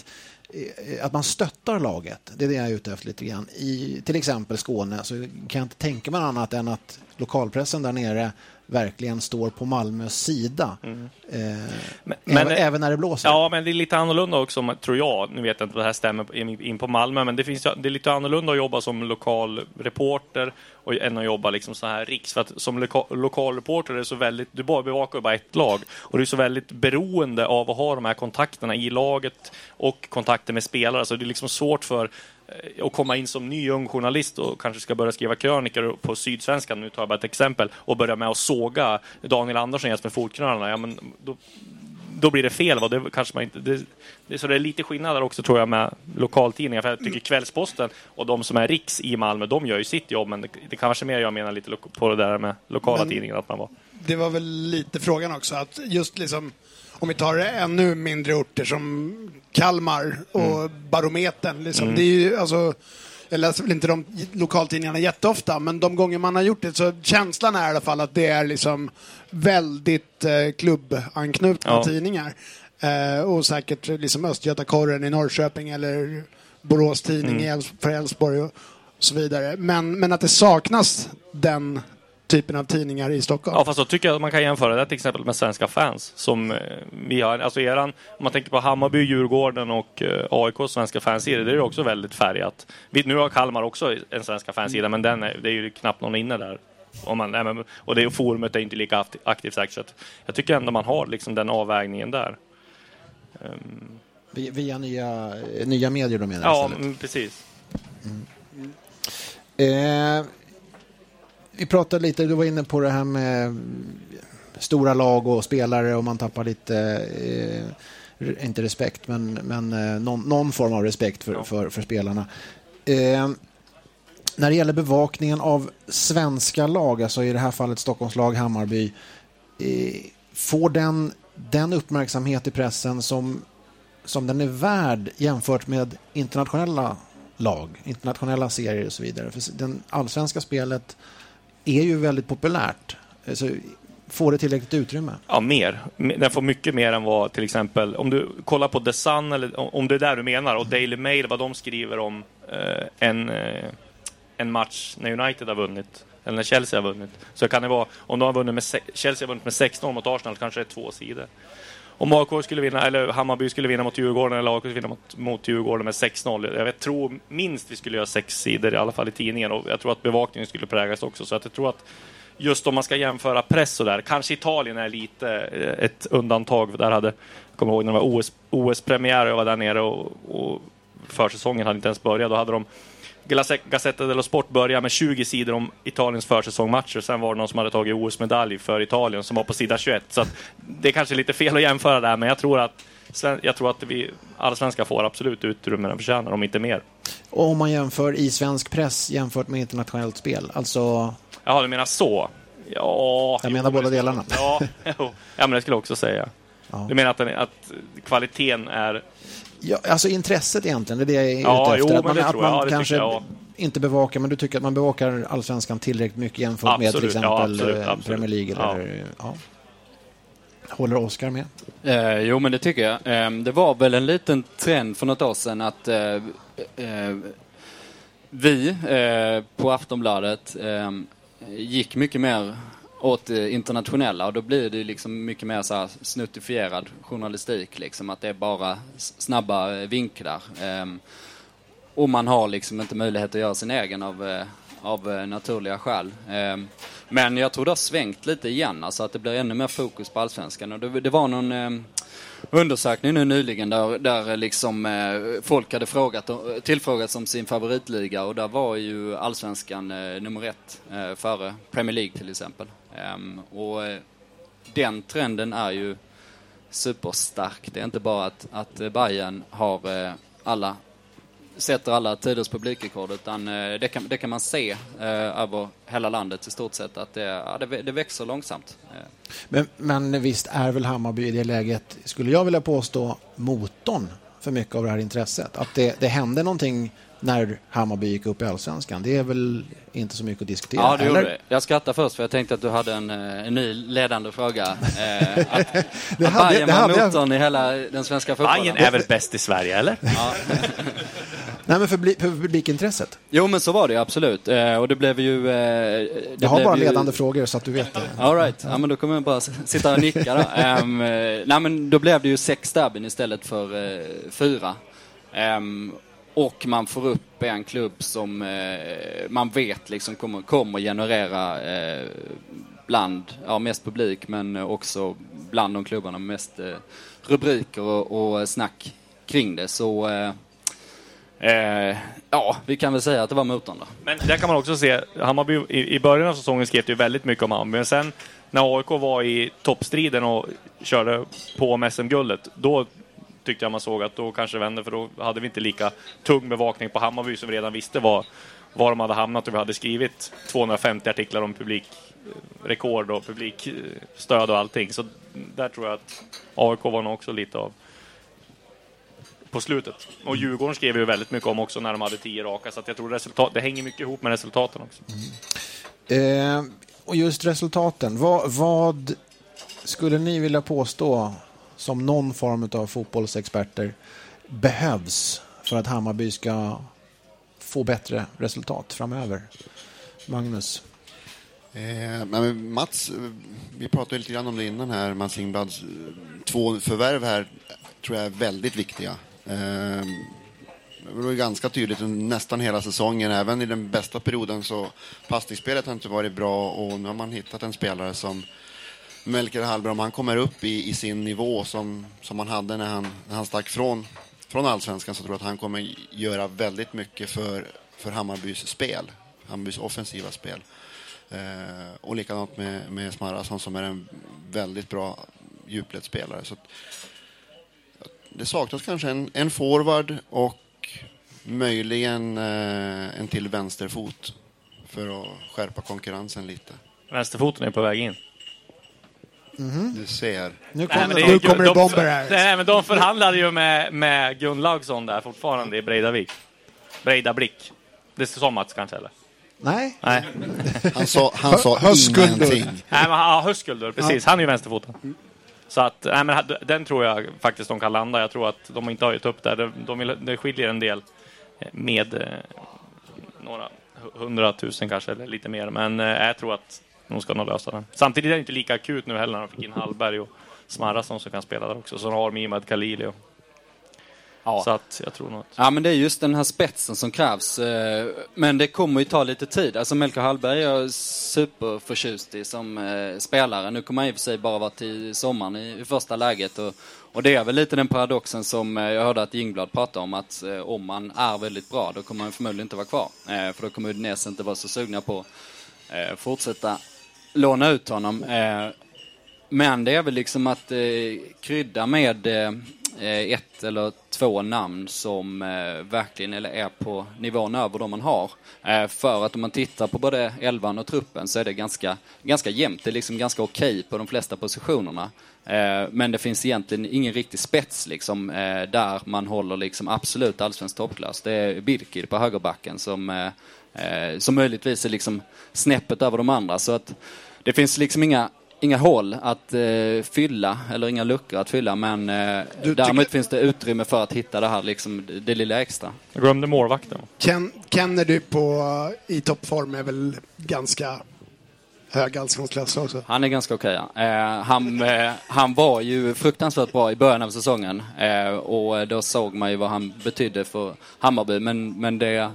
att man stöttar laget. Det är det jag är ute efter lite grann. I till exempel Skåne så kan jag inte tänka mig annat än att lokalpressen där nere verkligen står på Malmös sida. Mm. Eh, men, även, men, även när det blåser. Ja, men det är lite annorlunda också, tror jag. Nu vet jag inte vad det här stämmer in på Malmö, men det, finns, det är lite annorlunda att jobba som lokal reporter och än att jobba liksom så här riks. För att som loka, lokal reporter är det så väldigt, du bara bevakar bara ett lag, och du är så väldigt beroende av att ha de här kontakterna i laget och kontakter med spelare. Så det är liksom svårt för att komma in som ny ung journalist och kanske ska börja skriva krönikor på Sydsvenskan, nu tar jag bara ett exempel, och börja med att såga Daniel Andersson med fotknölarna, ja, men då, då blir det fel. Va? Det kanske man inte, det, det, så det är lite skillnader också, tror jag, med lokaltidningar. För jag tycker Kvällsposten och de som är riks i Malmö, de gör ju sitt jobb, men det, det kanske mer jag menar lite på det där med lokala men tidningar. Att man var. Det var väl lite frågan också, att just liksom om vi tar ännu mindre orter som Kalmar och mm. Barometern. Liksom, mm. Det är ju, alltså, jag läser väl inte de lokaltidningarna jätteofta, men de gånger man har gjort det så känslan är i alla fall att det är liksom väldigt eh, klubbanknutna ja. tidningar. Eh, och säkert liksom Östgötakorren i Norrköping eller Borås tidning mm. för Älvsborg och så vidare. Men, men att det saknas den typen av tidningar i Stockholm. Ja, fast då tycker jag att man kan jämföra det till exempel med svenska fans som eh, vi har. Alltså eran, om man tänker på Hammarby, Djurgården och eh, A I K:s svenska fansida, det är ju också väldigt färgat. Vi, nu har Kalmar också en svenska fansida, mm. men den är, det är ju knappt någon inne där. Om man, nej, men, och det är, forumet är inte lika aktivt säkert. Så jag tycker ändå man har liksom den avvägningen där. Um, Via nya, nya medier då menar ja, istället? Ja, precis. Mm. Mm. Eh, vi pratade lite, du var inne på det här med stora lag och spelare och man tappar lite, eh, inte respekt, men, men eh, någon, någon form av respekt för, ja. för, för spelarna. Eh, när det gäller bevakningen av svenska lag, alltså i det här fallet Stockholmslag, Hammarby, eh, får den, den uppmärksamhet i pressen som som den är värd jämfört med internationella lag, internationella serier och så vidare. För den allsvenska spelet är ju väldigt populärt. Så får det tillräckligt utrymme? Ja, mer. Den får mycket mer än vad till exempel, om du kollar på The Sun, eller om det är där du menar, och Daily Mail, vad de skriver om eh, en, eh, en match när United har vunnit, eller när Chelsea har vunnit, så kan det vara, om de har vunnit med, Chelsea har vunnit med sexton mot Arsenal, kanske det är två sidor. Om A K skulle vinna, eller Hammarby skulle vinna mot Djurgården, eller A K skulle vinna mot, mot Djurgården med sex noll. Jag vet, tror minst vi skulle göra sex sidor i alla fall i tidningen, och jag tror att bevakningen skulle prägas också. Så att jag tror att just om man ska jämföra press och där, kanske Italien är lite ett undantag. Där hade, jag kommer ihåg när det var O S, O S-premiär och jag var där nere och, och försäsongen hade inte ens börjat. Då hade de Gazzetta dello Sport började med tjugo sidor om Italiens försäsongmatcher. Sen var det någon som hade tagit O S-medalj för Italien som var på sida tjugoett. Så att det är kanske lite fel att jämföra där, men jag tror att, jag tror att vi, alla svenskar får absolut utrymme den förtjänar, om inte mer. Och om man jämför i svensk press jämfört med internationellt spel, alltså... Ja, du menar så? Ja... Jag menar båda delarna. Ja, ja, men det skulle jag också säga. Ja. Du menar att, den, att kvaliteten är... Ja, alltså intresset egentligen, det är det jag är ja, ute efter. Jo, att man, att man ja, kanske jag, ja. inte bevakar, men du tycker att man bevakar allsvenskan tillräckligt mycket jämfört absolut, med till exempel ja, absolut, absolut. Premier League eller, ja. Ja. Håller Oskar med? Eh, jo, men det tycker jag. Eh, det var väl en liten trend för något år sedan att eh, eh, vi eh, på Aftonbladet eh, gick mycket mer åt internationella, och då blir det liksom mycket mer så här snuttifierad journalistik, liksom att det är bara snabba vinklar. Um, och man har liksom inte möjlighet att göra sin egen av, av naturliga skäl. Um, men jag tror det har svängt lite igen, alltså att det blir ännu mer fokus på allsvenskan. Och det, det var någon um, undersökning nu nyligen där, där liksom uh, folk hade frågat, tillfrågats om sin favoritliga, och där var ju allsvenskan uh, nummer ett uh, före Premier League till exempel. Um, och uh, den trenden är ju superstark. Det är inte bara att, att Bayern har uh, alla sätter alla tiders publikrekord, utan uh, det, kan, det kan man se uh, över hela landet i stort sett, att det, ja, det, det växer långsamt. Uh. Men, men visst är väl Hammarby i det läget, skulle jag vilja påstå, motorn för mycket av det här intresset. Att det, det hände någonting när Hammarby gick upp i allsvenskan. Det är väl inte så mycket att diskutera. Ja, det gjorde det. Jag skrattar först för jag tänkte att du hade en, en ny ledande fråga. Eh, att det hade, Bayern var motorn jag... i hela den svenska fotbollen. Bayern är väl bäst i Sverige, eller? Ja. Nej, men för, för publikintresset. Jo, men så var det absolut. Eh, och det blev ju... Eh, det jag har blev bara ju... ledande frågor så att du vet det. All right. Ja, men då kommer jag bara sitta och nicka då. Um, nej, men då blev det ju sex derbyn istället för uh, fyra. Um, och man får upp en klubb som uh, man vet liksom kommer, kommer generera uh, bland, ja, mest publik, men också bland de klubbarna mest uh, rubriker och, och snack kring det. Så... Uh, Eh, ja, vi kan väl säga att det var motorn då. Men där kan man också se, Hammarby i, i början av säsongen skrev det ju väldigt mycket om Hammarby, men sen när A I K var i toppstriden och körde på med S M-guldet, då tyckte jag man såg att då kanske vände, för då hade vi inte lika tung bevakning på Hammarby som vi redan visste var, var de hade hamnat, och vi hade skrivit tvåhundrafemtio artiklar om publikrekord och publikstöd och allting. Så där tror jag att A I K var nog också lite av på slutet. Och Djurgården skrev ju väldigt mycket om också när de hade tio raka, så att jag tror resultat, det hänger mycket ihop med resultaten också. Mm. Eh, och just resultaten, vad, vad skulle ni vilja påstå som någon form av fotbollsexperter behövs för att Hammarby ska få bättre resultat framöver? Magnus? Eh, men Mats, vi pratade lite grann om det innan här. Mats Ingblads två förvärv här tror jag är väldigt viktiga. Eh, det var ganska tydligt nästan hela säsongen. Även i den bästa perioden så passningsspelet har inte varit bra. Och nu har man hittat en spelare som Melker Hallberg, om han kommer upp i, i sin nivå som, som han hade när han, när han stack från, från Allsvenskan, så tror jag att han kommer göra väldigt mycket för, för Hammarbys spel. Hammarbys offensiva spel. Eh, och likadant med, med Smarrason som är en väldigt bra djupledsspelare. Så att, det saknas kanske en, en forward och möjligen eh, en till vänsterfot för att skärpa konkurrensen lite. Vänsterfoten är på väg in. Mm-hmm. Du ser. Nu kommer, nej, det, nu kommer det bomber de, här. Nej, men de förhandlade ju med, med Gunnlaugsson där fortfarande i Breidavik. Breidablick. Det är så Mats kanske, eller? Nej. Nej. Han sa, han sa ingenting. Nej, men ja, Höskuldur, precis. Han är ju vänsterfoten. Så att, nej, men den tror jag faktiskt de kan landa. Jag tror att de inte har gett upp där. De, de vill, det skiljer en del med eh, några hundratusen kanske, eller lite mer. Men eh, jag tror att de ska nog lösa den. Samtidigt är det inte lika akut nu heller när de fick in Hallberg och Smarrason som kan spela där också. Så har de Imad Khalili och ja. Så att jag tror nog att... Ja, men det är just den här spetsen som krävs. Men det kommer ju ta lite tid. Alltså Melker Hallberg är jag superförtjust i som eh, spelare. Nu kommer han i och för sig bara vara till sommaren i, i första läget. Och, och det är väl lite den paradoxen som eh, jag hörde att Ingblad pratade om. Att eh, om man är väldigt bra, då kommer han förmodligen inte vara kvar. Eh, för då kommer Udinese inte vara så sugna på eh, fortsätta låna ut honom. Eh, men det är väl liksom att eh, krydda med... Eh, ett eller två namn som eh, verkligen eller är på nivån över de man har. Eh, för att om man tittar på både elvan och truppen så är det ganska, ganska jämnt. Det är liksom ganska okej på de flesta positionerna. Eh, men det finns egentligen ingen riktig spets liksom, eh, där man håller liksom absolut allsvensk toppklass. Det är Birkir på högerbacken som, eh, eh, som möjligtvis är liksom snäppet över de andra. Så att det finns liksom inga Inga hål att eh, fylla, eller inga luckor att fylla, men eh, däremot tycker... finns det utrymme för att hitta det här, liksom, det, det lilla extra. Jag glömde målvakten. Ken, Kennedy på, i toppform är väl ganska hög allsvensk också. Han är ganska okej, ja. eh, han, eh, han var ju fruktansvärt bra i början av säsongen eh, och då såg man ju vad han betydde för Hammarby, men, men det...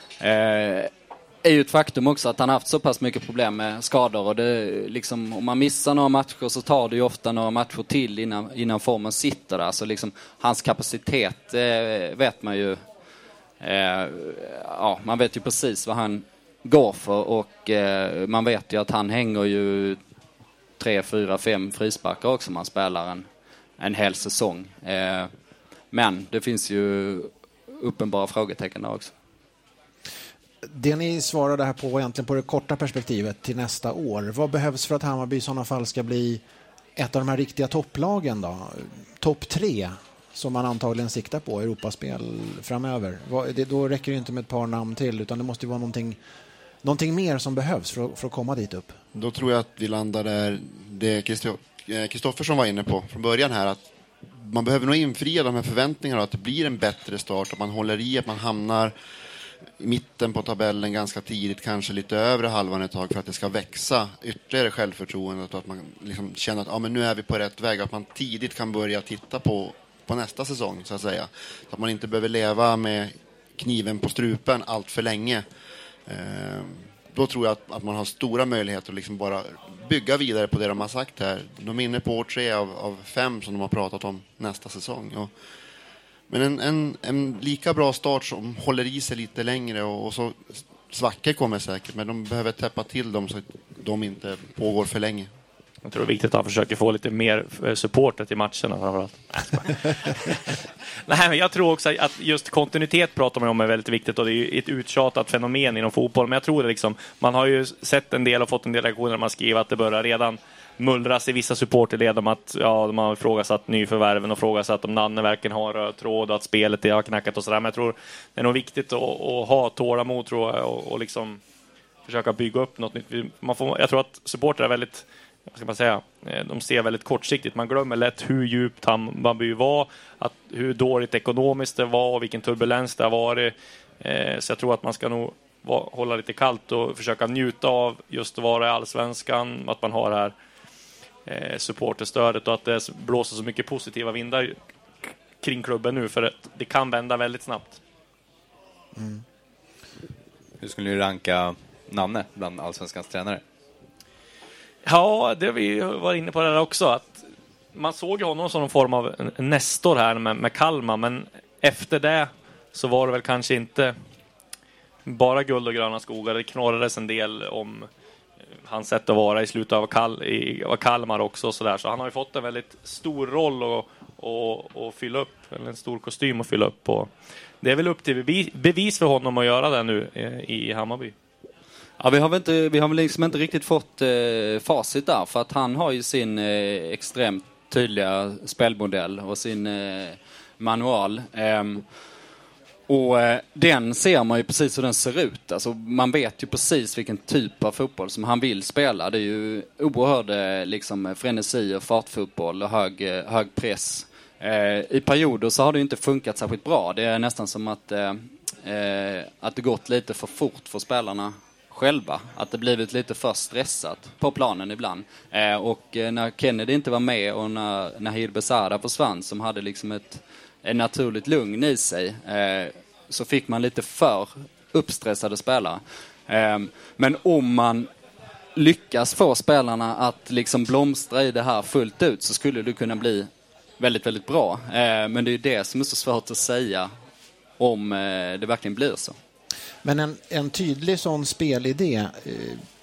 Eh, är ju ett faktum också att han haft så pass mycket problem med skador och det liksom, om man missar några matcher så tar det ju ofta några matcher till innan, innan formen sitter där. Så liksom hans kapacitet eh, vet man ju eh, ja, man vet ju precis vad han går för och eh, man vet ju att han hänger ju tre, fyra, fem frisparkar också om man spelar en, en hel säsong. Eh, men det finns ju uppenbara frågetecken där också. Det ni svarade här på egentligen på det korta perspektivet till nästa år. Vad behövs för att Hammarby i sådana fall ska bli ett av de här riktiga topplagen då? Topp tre som man antagligen siktar på i Europaspel framöver. Det, då räcker det inte med ett par namn till utan det måste ju vara någonting, någonting mer som behövs för att, för att komma dit upp. Då tror jag att vi landar där det Kristoffersson var inne på från början här, att man behöver nog infria de här förväntningarna att det blir en bättre start, att man håller i, att man hamnar i mitten på tabellen ganska tidigt, kanske lite övre halvan ett tag för att det ska växa ytterligare självförtroendet och att man liksom känner att ja, men nu är vi på rätt väg, att man tidigt kan börja titta på, på nästa säsong så att säga. Så att man inte behöver leva med kniven på strupen allt för länge. Eh, då tror jag att, att man har stora möjligheter att liksom bara bygga vidare på det de har sagt här. De är inne på år tre av, av fem som de har pratat om nästa säsong. Och men en, en, en lika bra start som håller i sig lite längre och, och så svackor kommer säkert, men de behöver täppa till dem så att de inte pågår för länge. Jag tror det är viktigt att han försöker få lite mer supporter till matcherna framförallt. Nej, men jag tror också att just kontinuitet pratar man om är väldigt viktigt och det är ju ett uttjatat fenomen inom fotboll. Men jag tror det liksom, man har ju sett en del och fått en del reaktioner när man skriver att det börjar redan mullras i vissa supporterled om att ja, de har frågasatt nyförvärven och frågasatt om Nanne verkligen har röd tråd och att spelet har knackat och sådär. Men jag tror det är nog viktigt att, att ha tålamod tror jag och, och liksom försöka bygga upp något nytt. Man får, jag tror att supporter är väldigt, vad ska man säga, de ser väldigt kortsiktigt. Man glömmer lätt hur djupt Hammarby var, att hur dåligt ekonomiskt det var och vilken turbulens det har varit. Så jag tror att man ska nog va, hålla lite kallt och försöka njuta av just att vara i Allsvenskan, att man har det här eh, supporterstödet och att det blåser så mycket positiva vindar kring klubben nu, för att det kan vända väldigt snabbt. Mm. Hur skulle ni ranka Nanne bland Allsvenskans tränare? Ja, det vi var inne på det där också, att man såg honom som någon form av nestor här med, med Kalmar, men efter det så var det väl kanske inte bara guld och gröna skogar. Det knorrades en del om hans sätt att vara i slutet av, Kal- i, av Kalmar också och så där. Så han har ju fått en väldigt stor roll och, och, och fylla upp, eller en stor kostym att fylla upp. Och det är väl upp till bevis, bevis för honom att göra det nu i, i Hammarby. Ja, vi har väl inte, vi har väl liksom inte riktigt fått eh, facit där, för att han har ju sin eh, extremt tydliga spelmodell och sin eh, manual. Ehm, och eh, den ser man ju precis hur den ser ut. Alltså, man vet ju precis vilken typ av fotboll som han vill spela. Det är ju oerhörd eh, liksom, frenesi och fartfotboll och hög, eh, hög press. Eh, I perioder så har det ju inte funkat särskilt bra. Det är nästan som att, eh, eh, att det gått lite för fort för spelarna själva. Att det blivit lite för stressat på planen ibland. Eh, och eh, när Kennedy inte var med och när, när Hid Besara försvann, som hade liksom ett, ett naturligt lugn i sig, eh, så fick man lite för uppstressade spelare. Eh, men om man lyckas få spelarna att liksom blomstra i det här fullt ut, så skulle det kunna bli väldigt, väldigt bra. Eh, men det är ju det som är så svårt att säga om eh, det verkligen blir så. Men en, en tydlig sån spelidé, eh,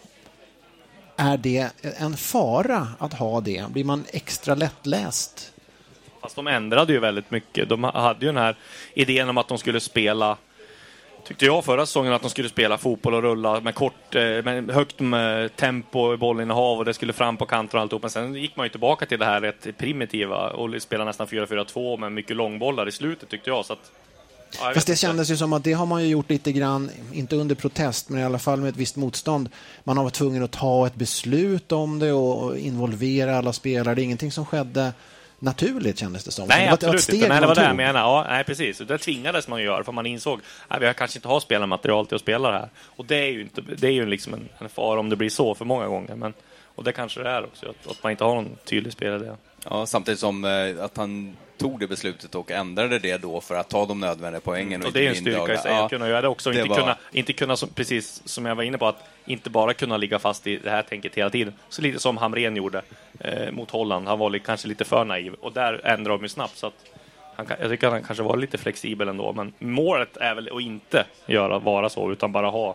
är det en fara att ha det? Blir man extra lättläst? Fast de ändrade ju väldigt mycket. De hade ju den här idén om att de skulle spela, tyckte jag förra säsongen, att de skulle spela fotboll och rulla med kort, med högt med tempo i bollinnehav, och det skulle fram på kanter och alltihop. Men sen gick man ju tillbaka till det här rätt primitiva och spela nästan fyra fyra två med mycket långbollar i slutet, tyckte jag. Så att, ja, fast det kändes ju som att det har man ju gjort lite grann, inte under protest, men i alla fall med ett visst motstånd. Man har varit tvungen att ta ett beslut om det och involvera alla spelare. Det är ingenting som skedde naturligt, kändes det som. Nej, det var absolut inte. Nej, det var det jag menade. Ja, nej, precis. Det tvingades man ju göra, för man insåg att vi kanske inte har spelarmaterial till att spela det här. Och det är ju, inte, det är ju liksom en, en fara om det blir så för många gånger. Men, och det kanske det är också, att, att man inte har någon tydlig spelare. Ja, samtidigt som eh, att han tog det beslutet och ändrade det då för att ta de nödvändiga poängen. Och, och det är en styrka i sig, ja, att kunna göra det också. Det inte, var... kunna, inte kunna, som, precis som jag var inne på, att inte bara kunna ligga fast i det här tänket hela tiden. Så lite som Hamrén gjorde eh, mot Holland. Han var li, kanske lite för naiv. Och där ändrade de ju snabbt. Så att han, jag tycker att han kanske var lite flexibel ändå. Men målet är väl att inte göra, vara så, utan bara ha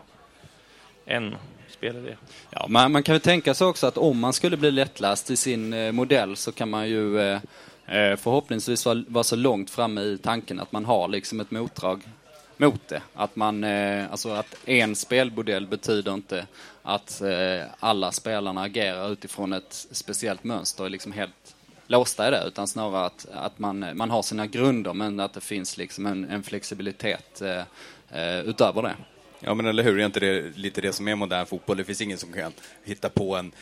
en spelare. Ja, man, man kan ju tänka sig också att om man skulle bli lättläst i sin eh, modell, så kan man ju eh, förhoppningsvis vara var så långt framme i tanken att man har liksom ett motdrag mot det. Att man, eh, alltså att en spelmodell betyder inte att eh, alla spelarna agerar utifrån ett speciellt mönster och liksom helt låsta i det, utan snarare att, att man, man har sina grunder, men att det finns liksom en, en flexibilitet eh, eh, utöver det. Ja, men eller hur, är inte det lite det som är modern fotboll? Det finns ingen som kan hitta på en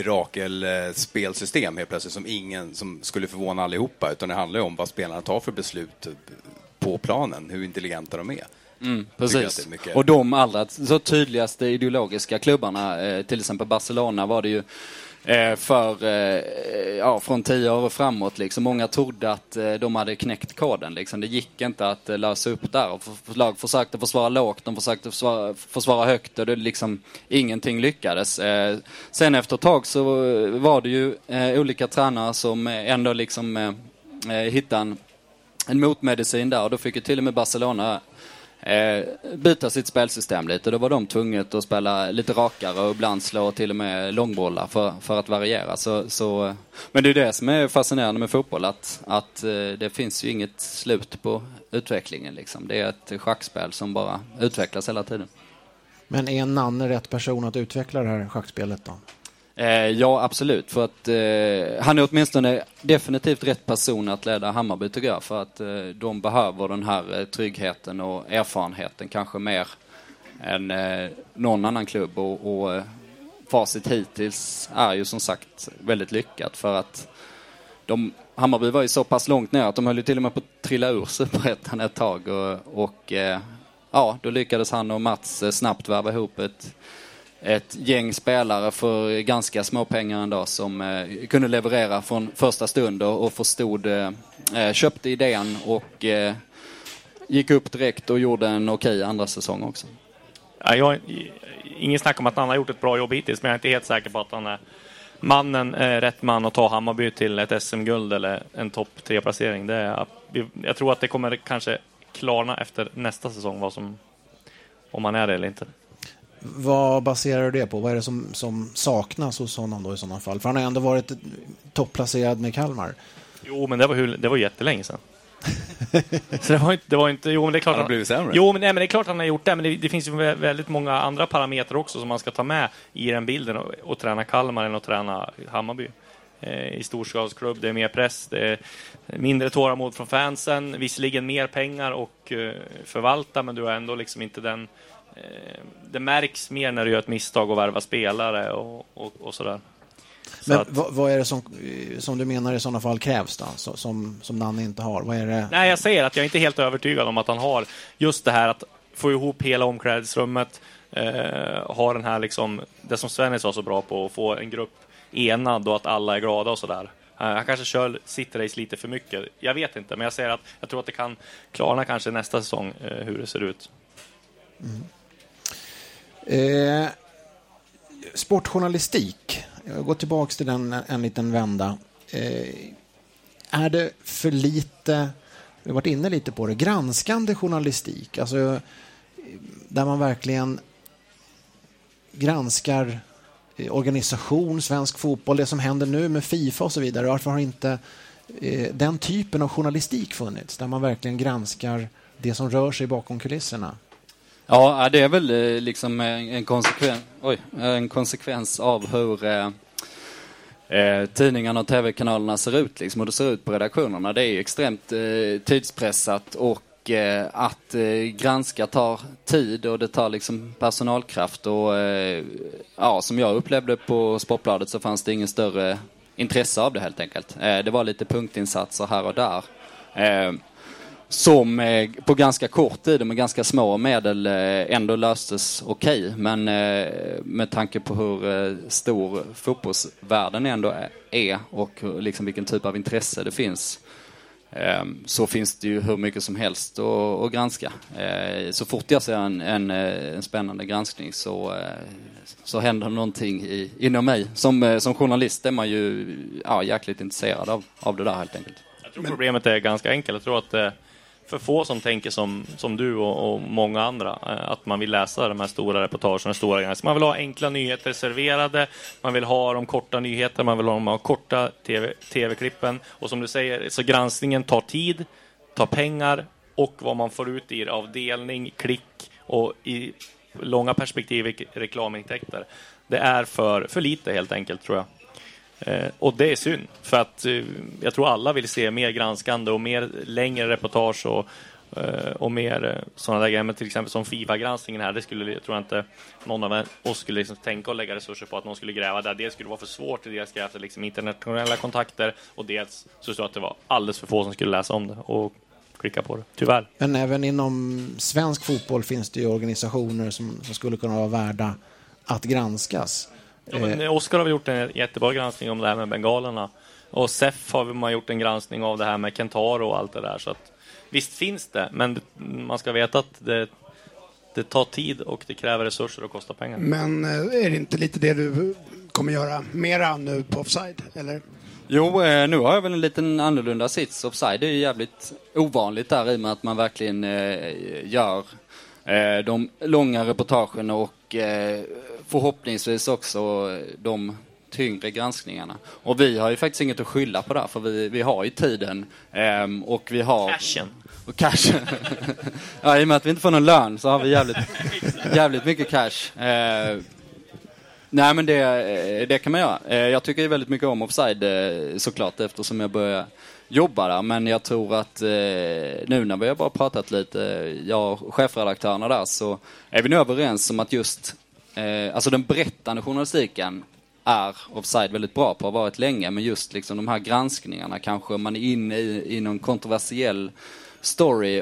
mirakelspelsystem helt plötsligt som ingen som skulle förvåna allihopa, utan det handlar ju om vad spelarna tar för beslut på planen, hur intelligenta de är. Mm, precis. Är mycket... Och de allra så tydligaste ideologiska klubbarna, eh, till exempel Barcelona, var det ju eh, för eh, ja, från tio år framåt liksom. Många trodde att eh, de hade knäckt koden liksom. Det gick inte att eh, lösa upp där, och för, lag försökte försvara lågt, de försökte försvara, försvara högt, och det liksom ingenting lyckades. Eh, sen efter ett tag så var det ju eh, olika tränare som ändå liksom eh, hittade en, en motmedicin där, och då fick ju till och med Barcelona Eh, byta sitt spelsystem lite. Då var de tvungna att spela lite rakare och ibland slå till och med långbollar för, för att variera. Så, så, men det är det som är fascinerande med fotboll, att, att eh, det finns ju inget slut på utvecklingen liksom. Det är ett schackspel som bara utvecklas hela tiden. Men är Nanne rätt person att utveckla det här schackspelet då? Eh, ja, absolut. För att eh, han är åtminstone definitivt rätt person att leda Hammarby, tycker jag. För att eh, de behöver den här eh, tryggheten och erfarenheten kanske mer än eh, någon annan klubb. Och, och eh, facit hittills är ju som sagt väldigt lyckat, för att de, Hammarby var ju så pass långt ner att de höll ju till och med på att trilla ur Superettan ett tag. Och, och eh, ja, då lyckades han och Mats snabbt värva ihop ett, ett gäng spelare för ganska små pengar ändå som eh, kunde leverera från första stund och, och förstod, eh, köpte idén och eh, gick upp direkt och gjorde en okej andra säsong också. Ja, jag, ingen snack om att han har gjort ett bra jobb hittills, men jag är inte helt säker på att han är mannen, eh, rätt man att ta Hammarby till ett S M-guld eller en topp tre-placering. Det är, jag tror att det kommer kanske klarna efter nästa säsong vad som, om man är det eller inte. Vad baserar du det på? Vad är det som, som saknas hos honom då i sådana fall? För han har ändå varit topplacerad med Kalmar. Jo, men det var, hur, det var jättelänge sedan. Så det var inte, det var inte jo, men det är klart han har blivit sämre. Jo, men, nej, men det är klart han har gjort det, men det, det finns ju väldigt många andra parametrar också som man ska ta med i den bilden och, och träna Kalmar än att träna Hammarby. Eh, I storstadsklubb, det är mer press, det är mindre tålamod från fansen, visserligen mer pengar och eh, förvalta, men du har ändå liksom inte den eh, det märks mer när du gör ett misstag och värva spelare och, och, och sådär. Så men att, vad, vad är det som, som du menar i sådana fall krävs då? Så, som, som Nanne inte har? Vad är det? Nej, jag säger att jag är inte helt övertygad om att han har just det här att få ihop hela omklädningsrummet, eh, ha den här liksom, det som Svennis var så bra på, att få en grupp enad och att alla är glada och sådär. Eh, han kanske kör sitter lite för mycket. Jag vet inte, men jag säger att jag tror att det kan klarna kanske nästa säsong eh, hur det ser ut. Mm. Eh, sportjournalistik. Jag går tillbaka till den en liten vända. Eh, är det för lite, vi har varit inne lite på det, granskande journalistik? Alltså där man verkligen granskar organisation, svensk fotboll, det som händer nu med FIFA och så vidare. Varför har inte eh, den typen av journalistik funnits? Där man verkligen granskar det som rör sig bakom kulisserna. Ja, det är väl liksom en konsekvens, oj, en konsekvens av hur eh, eh, tidningarna och tv-kanalerna ser ut liksom, och det ser ut på redaktionerna. Det är extremt eh, tidspressat och eh, att eh, granska tar tid och det tar liksom personalkraft och eh, ja, som jag upplevde på Sportbladet så fanns det ingen större intresse av det helt enkelt. Eh, det var lite punktinsatser här och där. Eh, som eh, på ganska kort tid och med ganska små medel eh, ändå löstes okej. Okay. Men eh, med tanke på hur eh, stor fotbollsvärlden ändå är och liksom vilken typ av intresse det finns eh, så finns det ju hur mycket som helst att, att granska. Eh, så fort jag ser en, en, en spännande granskning så, eh, så händer någonting i, inom mig. Som, eh, som journalist är man ju ja, jäkligt intresserad av, av det där helt enkelt. Jag tror problemet är ganska enkelt. Jag tror att eh, för få som tänker som, som du och, och många andra eh, att man vill läsa de här stora reportagen, stora grejer. Man vill ha enkla nyheter serverade, man vill ha de korta nyheterna, man vill ha de korta TV, tv-klippen och som du säger, så granskningen tar tid, tar pengar och vad man får ut i av delning, klick och i långa perspektiv reklamintäkter. Det är för, för lite helt enkelt tror jag. Eh, och det är synd, för att eh, jag tror alla vill se mer granskande och mer längre reportage och, eh, och mer eh, sådana där grejer, till exempel som FIFA-granskningen här, det skulle, jag tror inte någon av oss skulle liksom tänka och lägga resurser på att någon skulle gräva där. Det skulle vara för svårt, det skulle efter liksom internationella kontakter och dels så tror jag att det var alldeles för få som skulle läsa om det och klicka på det, tyvärr. Men även inom svensk fotboll finns det ju organisationer som, som skulle kunna vara värda att granskas. Ja, men Oskar har gjort en jättebra granskning om det här med bengalerna. Och S E F har man gjort en granskning av det här med Kentaro och allt det där. Så att, visst finns det, men man ska veta att det, det tar tid och det kräver resurser och kostar pengar. Men är det inte lite det du kommer göra mera nu på Offside, eller? Jo, nu har jag väl en liten annorlunda sits. Offside är ju jävligt ovanligt där i och med att man verkligen eh, gör eh, de långa reportagen och eh, förhoppningsvis också de tyngre granskningarna. Och vi har ju faktiskt inget att skylla på där, för vi, vi har ju tiden eh, och vi har... Cashen. Och cash. Ja, i och med att vi inte får någon lön så har vi jävligt, jävligt mycket cash. Eh, nej, men det, det kan man göra. Jag tycker ju väldigt mycket om Offside såklart eftersom jag börjar jobba där. Men jag tror att nu när vi har bara pratat lite, jag och chefredaktörerna där, så är vi nu överens om att just alltså den berättande journalistiken är Offside väldigt bra på, har varit länge. Men just liksom de här granskningarna, kanske man är inne i, i någon kontroversiell story och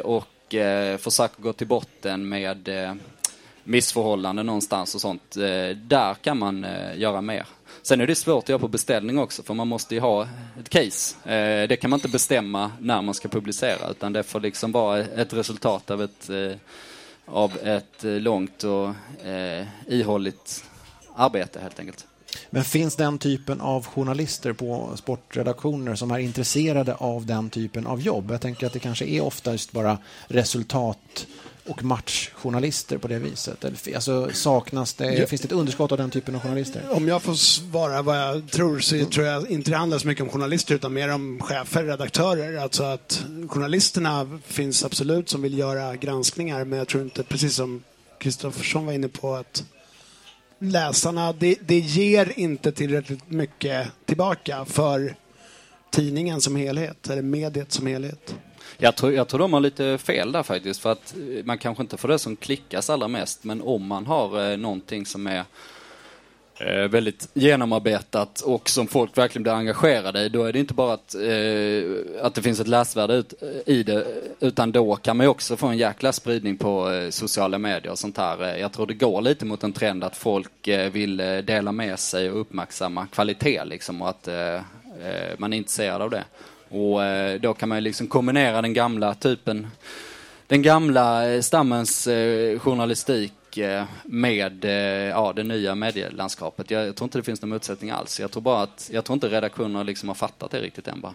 och eh, försöker gå till botten med eh, missförhållanden någonstans och sånt. Eh, där kan man eh, göra mer. Sen är det svårt att göra på beställning också, för man måste ju ha ett case. Eh, det kan man inte bestämma när man ska publicera, utan det får liksom vara ett resultat av ett, eh, av ett långt och eh, ihålligt arbete helt enkelt. Men finns den typen av journalister på sportredaktioner som är intresserade av den typen av jobb? Jag tänker att det kanske är ofta just bara resultat- och matchjournalister på det viset. Alltså saknas det, ja. Finns det ett underskott av den typen av journalister? Om jag får svara vad jag tror, så tror jag inte det handlar så mycket om journalister utan mer om chefer, redaktörer. Alltså att journalisterna finns absolut som vill göra granskningar, men jag tror inte, precis som Kristoffersson var inne på, att läsarna, det, det ger inte tillräckligt mycket tillbaka för tidningen som helhet, eller mediet som helhet. Jag tror, jag tror de har lite fel där faktiskt, för att man kanske inte får det som klickas allra mest, men om man har eh, någonting som är eh, väldigt genomarbetat och som folk verkligen blir engagerade i, då är det inte bara att, eh, att det finns ett läsvärde ut, i det, utan då kan man ju också få en jäkla spridning på eh, sociala medier och sånt här. Jag tror det går lite mot en trend att folk eh, vill eh, dela med sig och uppmärksamma kvalitet liksom, och att eh, man är intresserad av det. Och eh, då kan man liksom kombinera den gamla typen, den gamla stammens eh, journalistik eh, med eh, ja, det nya medielandskapet. Jag, jag tror inte det finns någon motsättning alls. Jag tror bara att, jag tror inte redaktionerna liksom har fattat det riktigt än bara.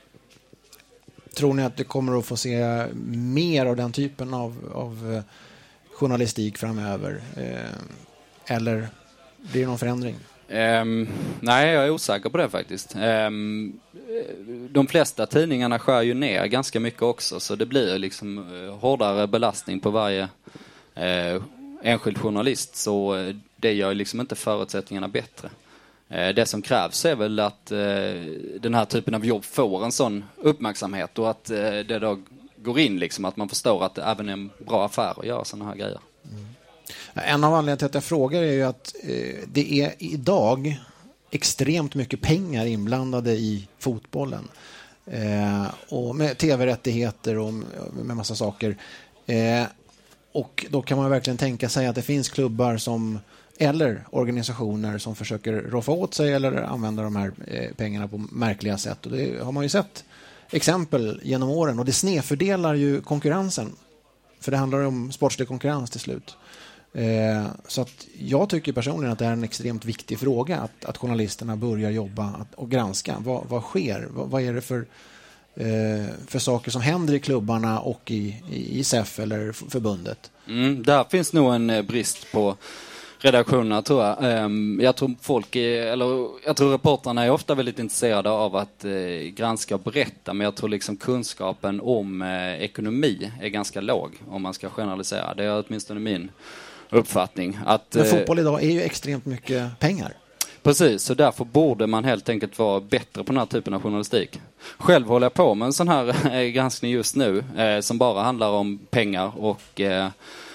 Tror ni att det kommer att få se mer av den typen av, av eh, journalistik framöver? Eh, eller blir det någon förändring? Um, nej, jag är osäker på det faktiskt. Um, de flesta tidningarna skär ju ner ganska mycket också, så det blir liksom uh, hårdare belastning på varje uh, enskild journalist, så uh, det gör liksom inte förutsättningarna bättre. Uh, det som krävs är väl att uh, den här typen av jobb får en sån uppmärksamhet och att uh, det då går in liksom, att man förstår att det även är en bra affär att göra såna här grejer. Mm. En av anledningarna till att jag frågar är ju att eh, det är idag extremt mycket pengar inblandade i fotbollen. Eh, och med tv-rättigheter och med massa saker. Eh, och då kan man verkligen tänka sig att det finns klubbar som, eller organisationer som försöker roffa åt sig eller använda de här eh, pengarna på märkliga sätt. Och det har man ju sett exempel genom åren. Och det snedfördelar ju konkurrensen. För det handlar om sportslig konkurrens till slut. Eh, så att jag tycker personligen att det är en extremt viktig fråga att, att journalisterna börjar jobba att, och granska. Vad, vad sker? Vad, vad är det för, eh, för saker som händer i klubbarna och i, i, i S E F eller förbundet? Mm, där finns nog en brist på redaktionerna, tror jag. Um, jag tror folk är, eller jag tror reportrarna är ofta väldigt intresserade av att eh, granska och berätta, men jag tror liksom kunskapen om eh, ekonomi är ganska låg om man ska generalisera. Det är åtminstone min uppfattning. Att, men fotboll idag är ju extremt mycket pengar. Precis, så därför borde man helt enkelt vara bättre på den här typen av journalistik. Själv håller jag på med en sån här eh, granskning just nu eh, som bara handlar om pengar och eh,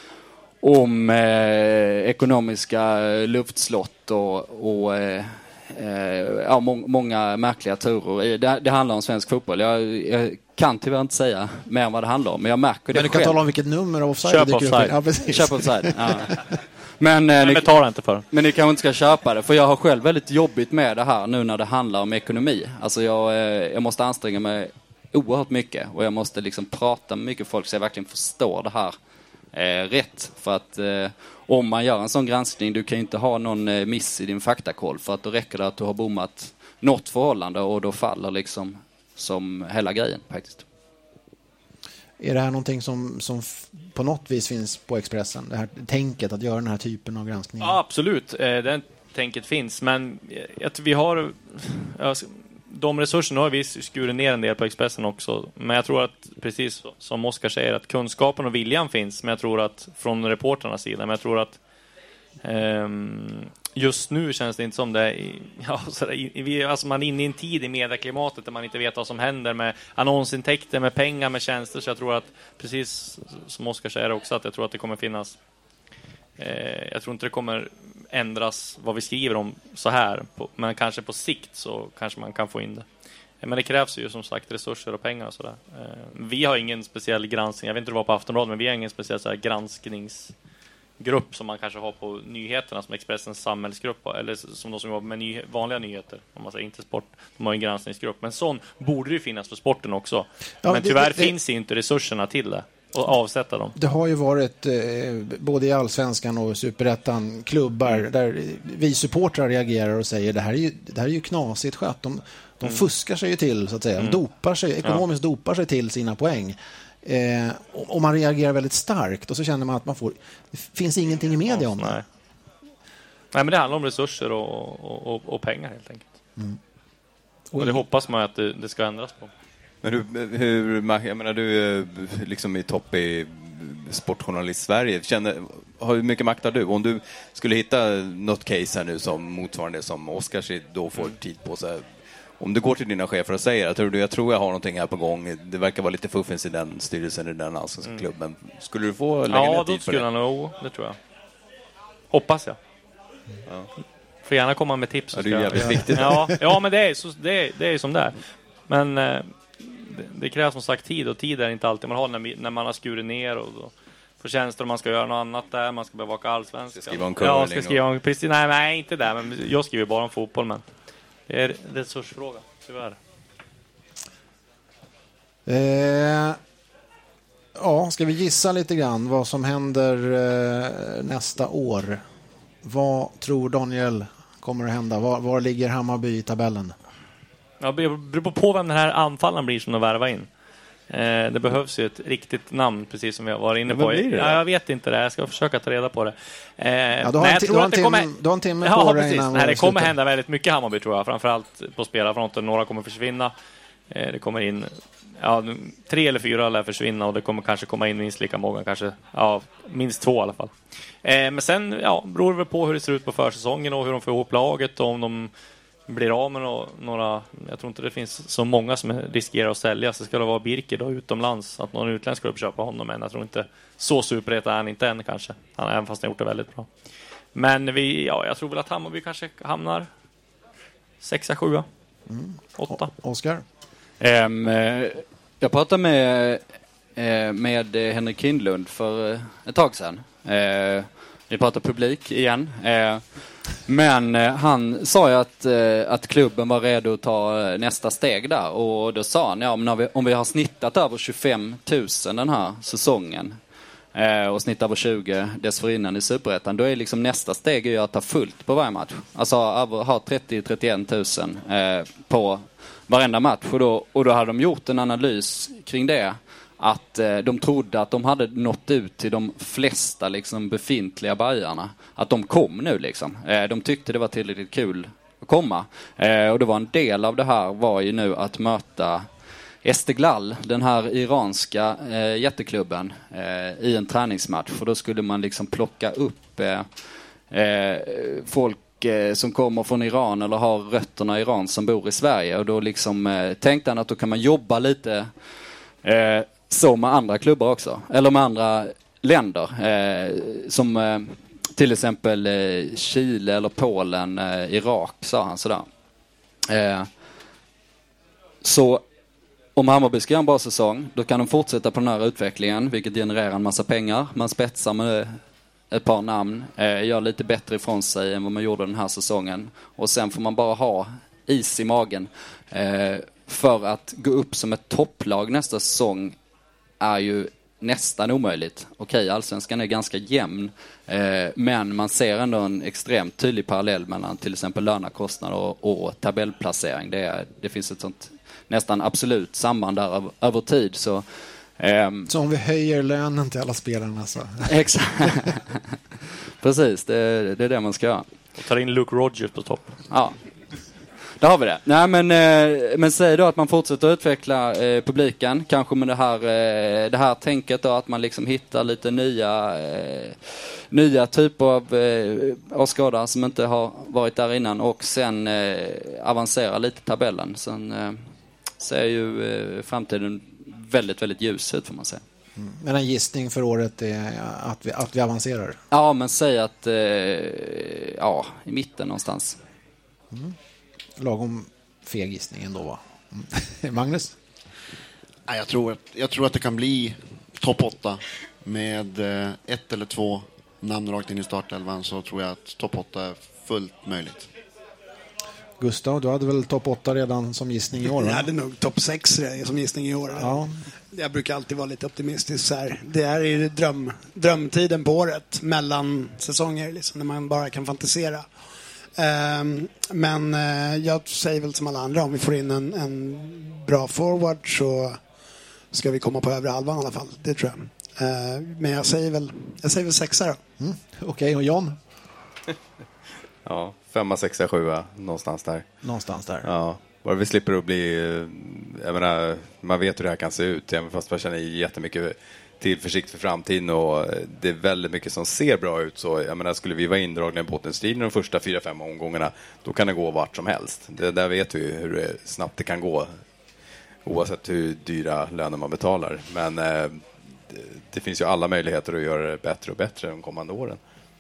om eh, ekonomiska luftslott och, och eh, ja, må- många märkliga turer. Det, det handlar om svensk fotboll. Jag, jag kan tyvärr inte säga mer än vad det handlar om, men jag märker det men du kan själv. tala om vilket nummer av offside Köp det offside. Ja, precis. Köp offside, ja. Men, eh, Men ni, betala inte för. men ni kanske inte ska köpa det, för jag har själv väldigt jobbigt med det här nu när det handlar om ekonomi. Alltså jag, eh, jag måste anstränga mig oerhört mycket och jag måste liksom prata med mycket folk så jag verkligen förstår det här eh, rätt. För att eh, om man gör en sån granskning, du kan ju inte ha någon eh, miss i din faktakoll, för att då räcker det att du har bommat något förhållande och då faller liksom som hela grejen faktiskt. Är det här någonting som, som f- på något vis finns på Expressen? Det här tänket att göra den här typen av granskningar? Ja, absolut. Eh, det tänket finns. Men att vi har... Alltså, de resurserna har vi skurit ner en del på Expressen också. Men jag tror att, precis som Oskar säger, att kunskapen och viljan finns. Men jag tror att från reporternas sida. Men jag tror att um, just nu känns det inte som det. Ja, så där, vi, alltså man är inne i en tid i medieklimatet där man inte vet vad som händer med annonsintäkter, med pengar, med tjänster. Så jag tror att, precis som Oskar säger också, att jag tror att det kommer finnas... Eh, jag tror inte det kommer ändras vad vi skriver om så här. På, men kanske på sikt så kanske man kan få in det. Men det krävs ju som sagt resurser och pengar och sådär. Vi har ingen speciell granskning, jag vet inte hur det var på Aftonbladet, men vi har ingen speciell så här granskningsgrupp som man kanske har på nyheterna, som Expressens samhällsgrupp, eller som de som jobbar med ny, vanliga nyheter, om man säger inte sport, de har en granskningsgrupp. Men sån borde det ju finnas för sporten också. Ja, men tyvärr det, det, finns inte resurserna till det. Och avsätta dem. Det har ju varit eh, både i Allsvenskan och Superettan klubbar mm. där vi supportrar reagerar och säger det här är ju, det här är ju knasigt skött. De, de mm. fuskar sig ju till, så att säga. De mm. dopar sig, ekonomiskt ja. dopar sig till sina poäng. Eh, och, och man reagerar väldigt starkt och så känner man att man får, det finns ingenting i media om det. Nej. Nej, men det handlar om resurser och, och, och, och pengar helt enkelt. Mm. Och, och det hoppas man att det, det ska ändras på. Men hur, hur, jag menar, du är liksom i topp i sportjournalist Sverige. Känner, hur mycket makt har du? Om du skulle hitta något case här nu som motsvarande som Oskars då får tid på sig. Om du går till dina chefer och säger att jag tror jag har någonting här på gång. Det verkar vara lite fuffens i den styrelsen i den allsvenska klubben. Skulle du få lägga ja, ner tid för det? Ja, då skulle jag nog, det tror jag. Hoppas jag. Ja. Får gärna komma med tips. Ja, det är jävligt viktigt. Ja, ja, men det är, så, det, är, det är som det är. Men eh, det, det krävs som sagt tid, och tid är inte alltid man har när, när man har skurit ner och då får tjänster, man ska göra något annat där, man ska bevaka allsvenskan. Ska skriva om curling. Ja, ska skriva om, precis, nej, nej, inte där, men jag skriver bara om fotboll, men det är en resursfråga, tyvärr. Eh, ja, ska vi gissa lite grann vad som händer eh, nästa år? Vad tror Daniel kommer att hända? Var, var ligger Hammarby i tabellen? Ja, det beror på vem den här anfallaren blir som de värvar in. Eh, det behövs ju ett riktigt namn, precis som jag var inne på. Ja, jag vet inte det, jag ska försöka ta reda på det. Eh, ja, du har en, tror att det kommer... Du har en timme på ja, dig precis. innan. Nej, det kommer hända väldigt mycket Hammarby, tror jag. Framförallt på spelarfronten. Några kommer försvinna. Eh, det kommer in... Ja, tre eller fyra lär försvinna, och det kommer kanske komma in minst lika många, kanske ja, minst två i alla fall. Eh, men sen ja, beror det på hur det ser ut på försäsongen och hur de får ihop laget, och om de blir av med några, jag tror inte det finns så många som riskerar att sälja, så ska det vara Birker då utomlands, att någon utländsk klubb köper honom, men jag tror inte så superhet är han inte än kanske, han, även fast han gjort det väldigt bra. Men vi, ja, jag tror väl att Hammarby kanske hamnar sexa, sjua, mm. åtta. Oskar? Um, jag pratade med, med Henrik Kindlund för ett tag sedan. Uh, vi pratar publik igen. Uh, men uh, han sa ju att, uh, att klubben var redo att ta nästa steg där. Och då sa han, ja, men vi, om vi har snittat över tjugofem tusen den här säsongen uh, och snittat över tjugo dessförinnan i Superettan, då är liksom nästa steg ju att ta fullt på varje match. Alltså över, ha trettio till trettioen tusen uh, på varenda match, och då, och då hade de gjort en analys kring det, att eh, de trodde att de hade nått ut till de flesta liksom befintliga bajarna, att de kom nu liksom. Eh, de tyckte det var tillräckligt kul att komma, eh, och det var en del av det här var ju nu att möta Esteghlal, den här iranska eh, jätteklubben, eh, i en träningsmatch, för då skulle man liksom plocka upp eh, eh, folk som kommer från Iran eller har rötterna i Iran som bor i Sverige, och då liksom eh, tänkte han att då kan man jobba lite eh, så med andra klubbar också, eller med andra länder eh, som eh, till exempel eh, Chile eller Polen, eh, Irak, sa han sådär. Eh, så om Hammarby ska göra en bra säsong, då kan de fortsätta på den här utvecklingen, vilket genererar en massa pengar. Man spetsar med ett par namn, eh, gör lite bättre ifrån sig än vad man gjorde den här säsongen. Och sen får man bara ha is i magen. Eh, för att gå upp som ett topplag nästa säsong är ju nästan omöjligt. Okej, allsvenskan är ganska jämn, eh, men man ser ändå en extremt tydlig parallell mellan till exempel lönekostnader och, och tabellplacering. Det, är, det finns ett sånt nästan absolut samband där över, över tid, så Um, så om vi höjer lönen till alla spelarna så... Exakt. Precis, det, det är det man ska göra. Och tar in Luke Rogers på topp. Ja, där har vi det. Nej, men, eh, men säg då att man fortsätter utveckla eh, publiken. Kanske med det här, eh, det här tänket då, att man liksom hittar lite nya, eh, nya typer av eh, åskådare som inte har varit där innan. Och sen eh, avancera lite tabellen. Sen eh, ser ju eh, framtiden väldigt, väldigt ljus ut, får man säga. Mm. Men en gissning för året är att vi, att vi avancerar? Ja, men säg att eh, ja, i mitten någonstans. Mm. Lagom feg gissning ändå, va? Mm. Magnus? Ja, jag, tror, jag tror att det kan bli topp åtta med eh, ett eller två namn rakt in i startelvan, så tror jag att topp åtta är fullt möjligt. Gustav, du hade väl topp åtta redan som gissning i år? Va? Jag hade nog topp sex som gissning i år. Ja. Jag brukar alltid vara lite optimistisk så här. Det är ju dröm, drömtiden på året mellan säsonger liksom, när man bara kan fantisera. Um, men uh, jag säger väl som alla andra, om vi får in en, en bra forward så ska vi komma på övre halvan i alla fall. Det tror jag. Uh, men jag säger väl jag säger väl sexa då. Mm. Okej, okay, och John? Ja, femma, sexa, sjua, någonstans där. Någonstans där. Ja, bara vi slipper att bli, jag menar, man vet hur det här kan se ut, även fast man känner jättemycket tillförsikt för framtiden och det är väldigt mycket som ser bra ut. Så jag menar, skulle vi vara indragna i bottenstriden de första fyra, fem omgångarna, då kan det gå vart som helst. Det där vet vi hur det, snabbt det kan gå, oavsett hur dyra löner man betalar. Men eh, det, det finns ju alla möjligheter att göra det bättre och bättre de kommande åren.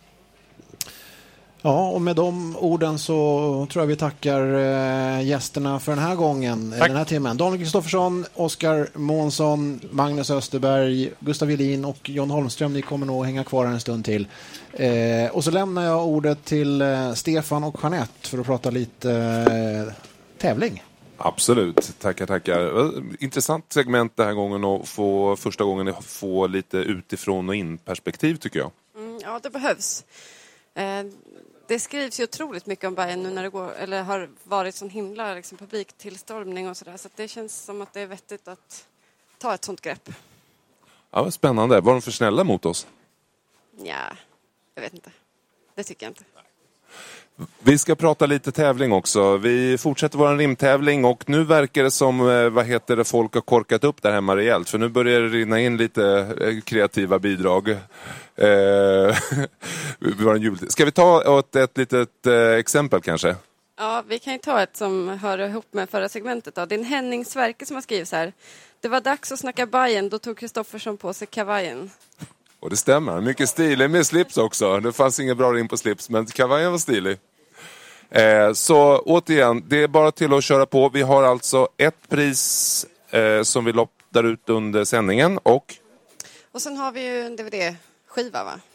Ja, och med de orden så tror jag vi tackar äh, gästerna för den här gången, Tack. den här timmen. Daniel Kristoffersson, Oskar Månsson, Magnus Österberg, Gustav Jelin och John Holmström. Ni kommer nog hänga kvar en stund till. Eh, och så lämnar jag ordet till eh, Stefan och Jeanette för att prata lite eh, tävling. Absolut, tackar, tackar. Intressant segment den här gången och få, första gången få lite utifrån och in perspektiv tycker jag. Mm, ja, det behövs. Eh, Det skrivs ju otroligt mycket om Bayern nu när det går, eller har varit sån himla liksom, publiktillstormning och sådär. Så att det känns som att det är vettigt att ta ett sånt grepp. Ja, spännande. Var de för snälla mot oss? Ja, jag vet inte. Det tycker jag inte. Vi ska prata lite tävling också. Vi fortsätter vår rimtävling och nu verkar det som, vad heter det, folk har korkat upp där hemma rejält. För nu börjar det rinna in lite kreativa bidrag. Eh, ska vi ta ett, ett litet eh, exempel kanske? Ja, vi kan ju ta ett som hör ihop med förra segmentet då. Det är en Henning Sverke som har skrivit så här. Det var dags att snacka Bayern, då tog Kristoffersson på sig kavajen. Och det stämmer, mycket stilig med slips också. Det fanns ingen bra rim på slips, men kavajen var stilig. Eh, så återigen, det är bara till att köra på. Vi har alltså ett pris eh, som vi loppar ut under sändningen och... Och sen har vi ju en D V D-skiva, va?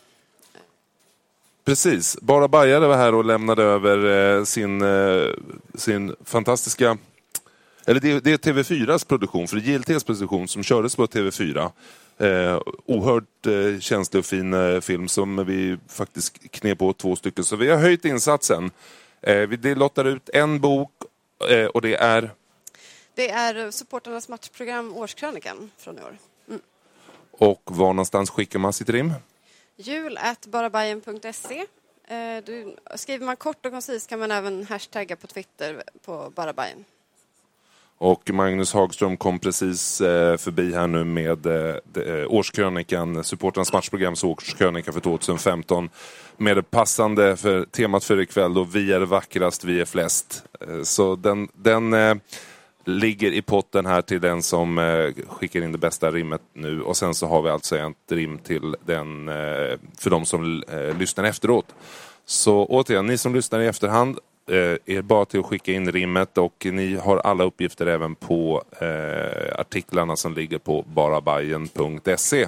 Precis, Bara Bajare var här och lämnade över eh, sin, eh, sin fantastiska... Eller det, det är T V fyras produktion, för det är J L T:s produktion som kördes på T V fyra. Eh, oerhört eh, känslig och fin eh, film som vi faktiskt knep på två stycken. Så vi har höjt insatsen. Eh, vi lottar ut en bok eh, och det är... Det är supporternas matchprogram Årskrönikan från i år. Mm. Och var någonstans skickar man sitt rim? jul at barabajen punkt se. Eh, du, skriver man kort och koncist kan man även hashtagga på Twitter på barabajen. Och Magnus Hagström kom precis eh, förbi här nu med eh, de, eh, årskrönikan, supporternas matchprograms årskrönika för tjugohundrafemton. Med det passande för temat för ikväll då, vi är vackrast, vi är flest. Eh, så den, den eh, ligger i potten här till den som eh, skickar in det bästa rimmet nu. Och sen så har vi alltså ett rim till den eh, för de som eh, lyssnar efteråt. Så återigen, ni som lyssnar i efterhand, är bara till att skicka in rimmet och ni har alla uppgifter även på eh, artiklarna som ligger på barabajen punkt se.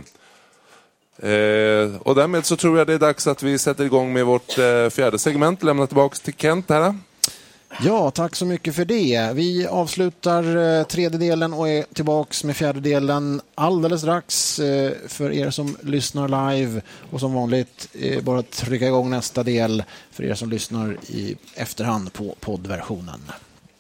Eh, och därmed så tror jag det är dags att vi sätter igång med vårt eh, fjärde segment. Lämna tillbaka till Kent här. Ja, tack så mycket för det. Vi avslutar eh, tredje delen och är tillbaks med fjärde delen alldeles strax. Eh, för er som lyssnar live och som vanligt eh, bara trycka igång nästa del för er som lyssnar i efterhand på poddversionen.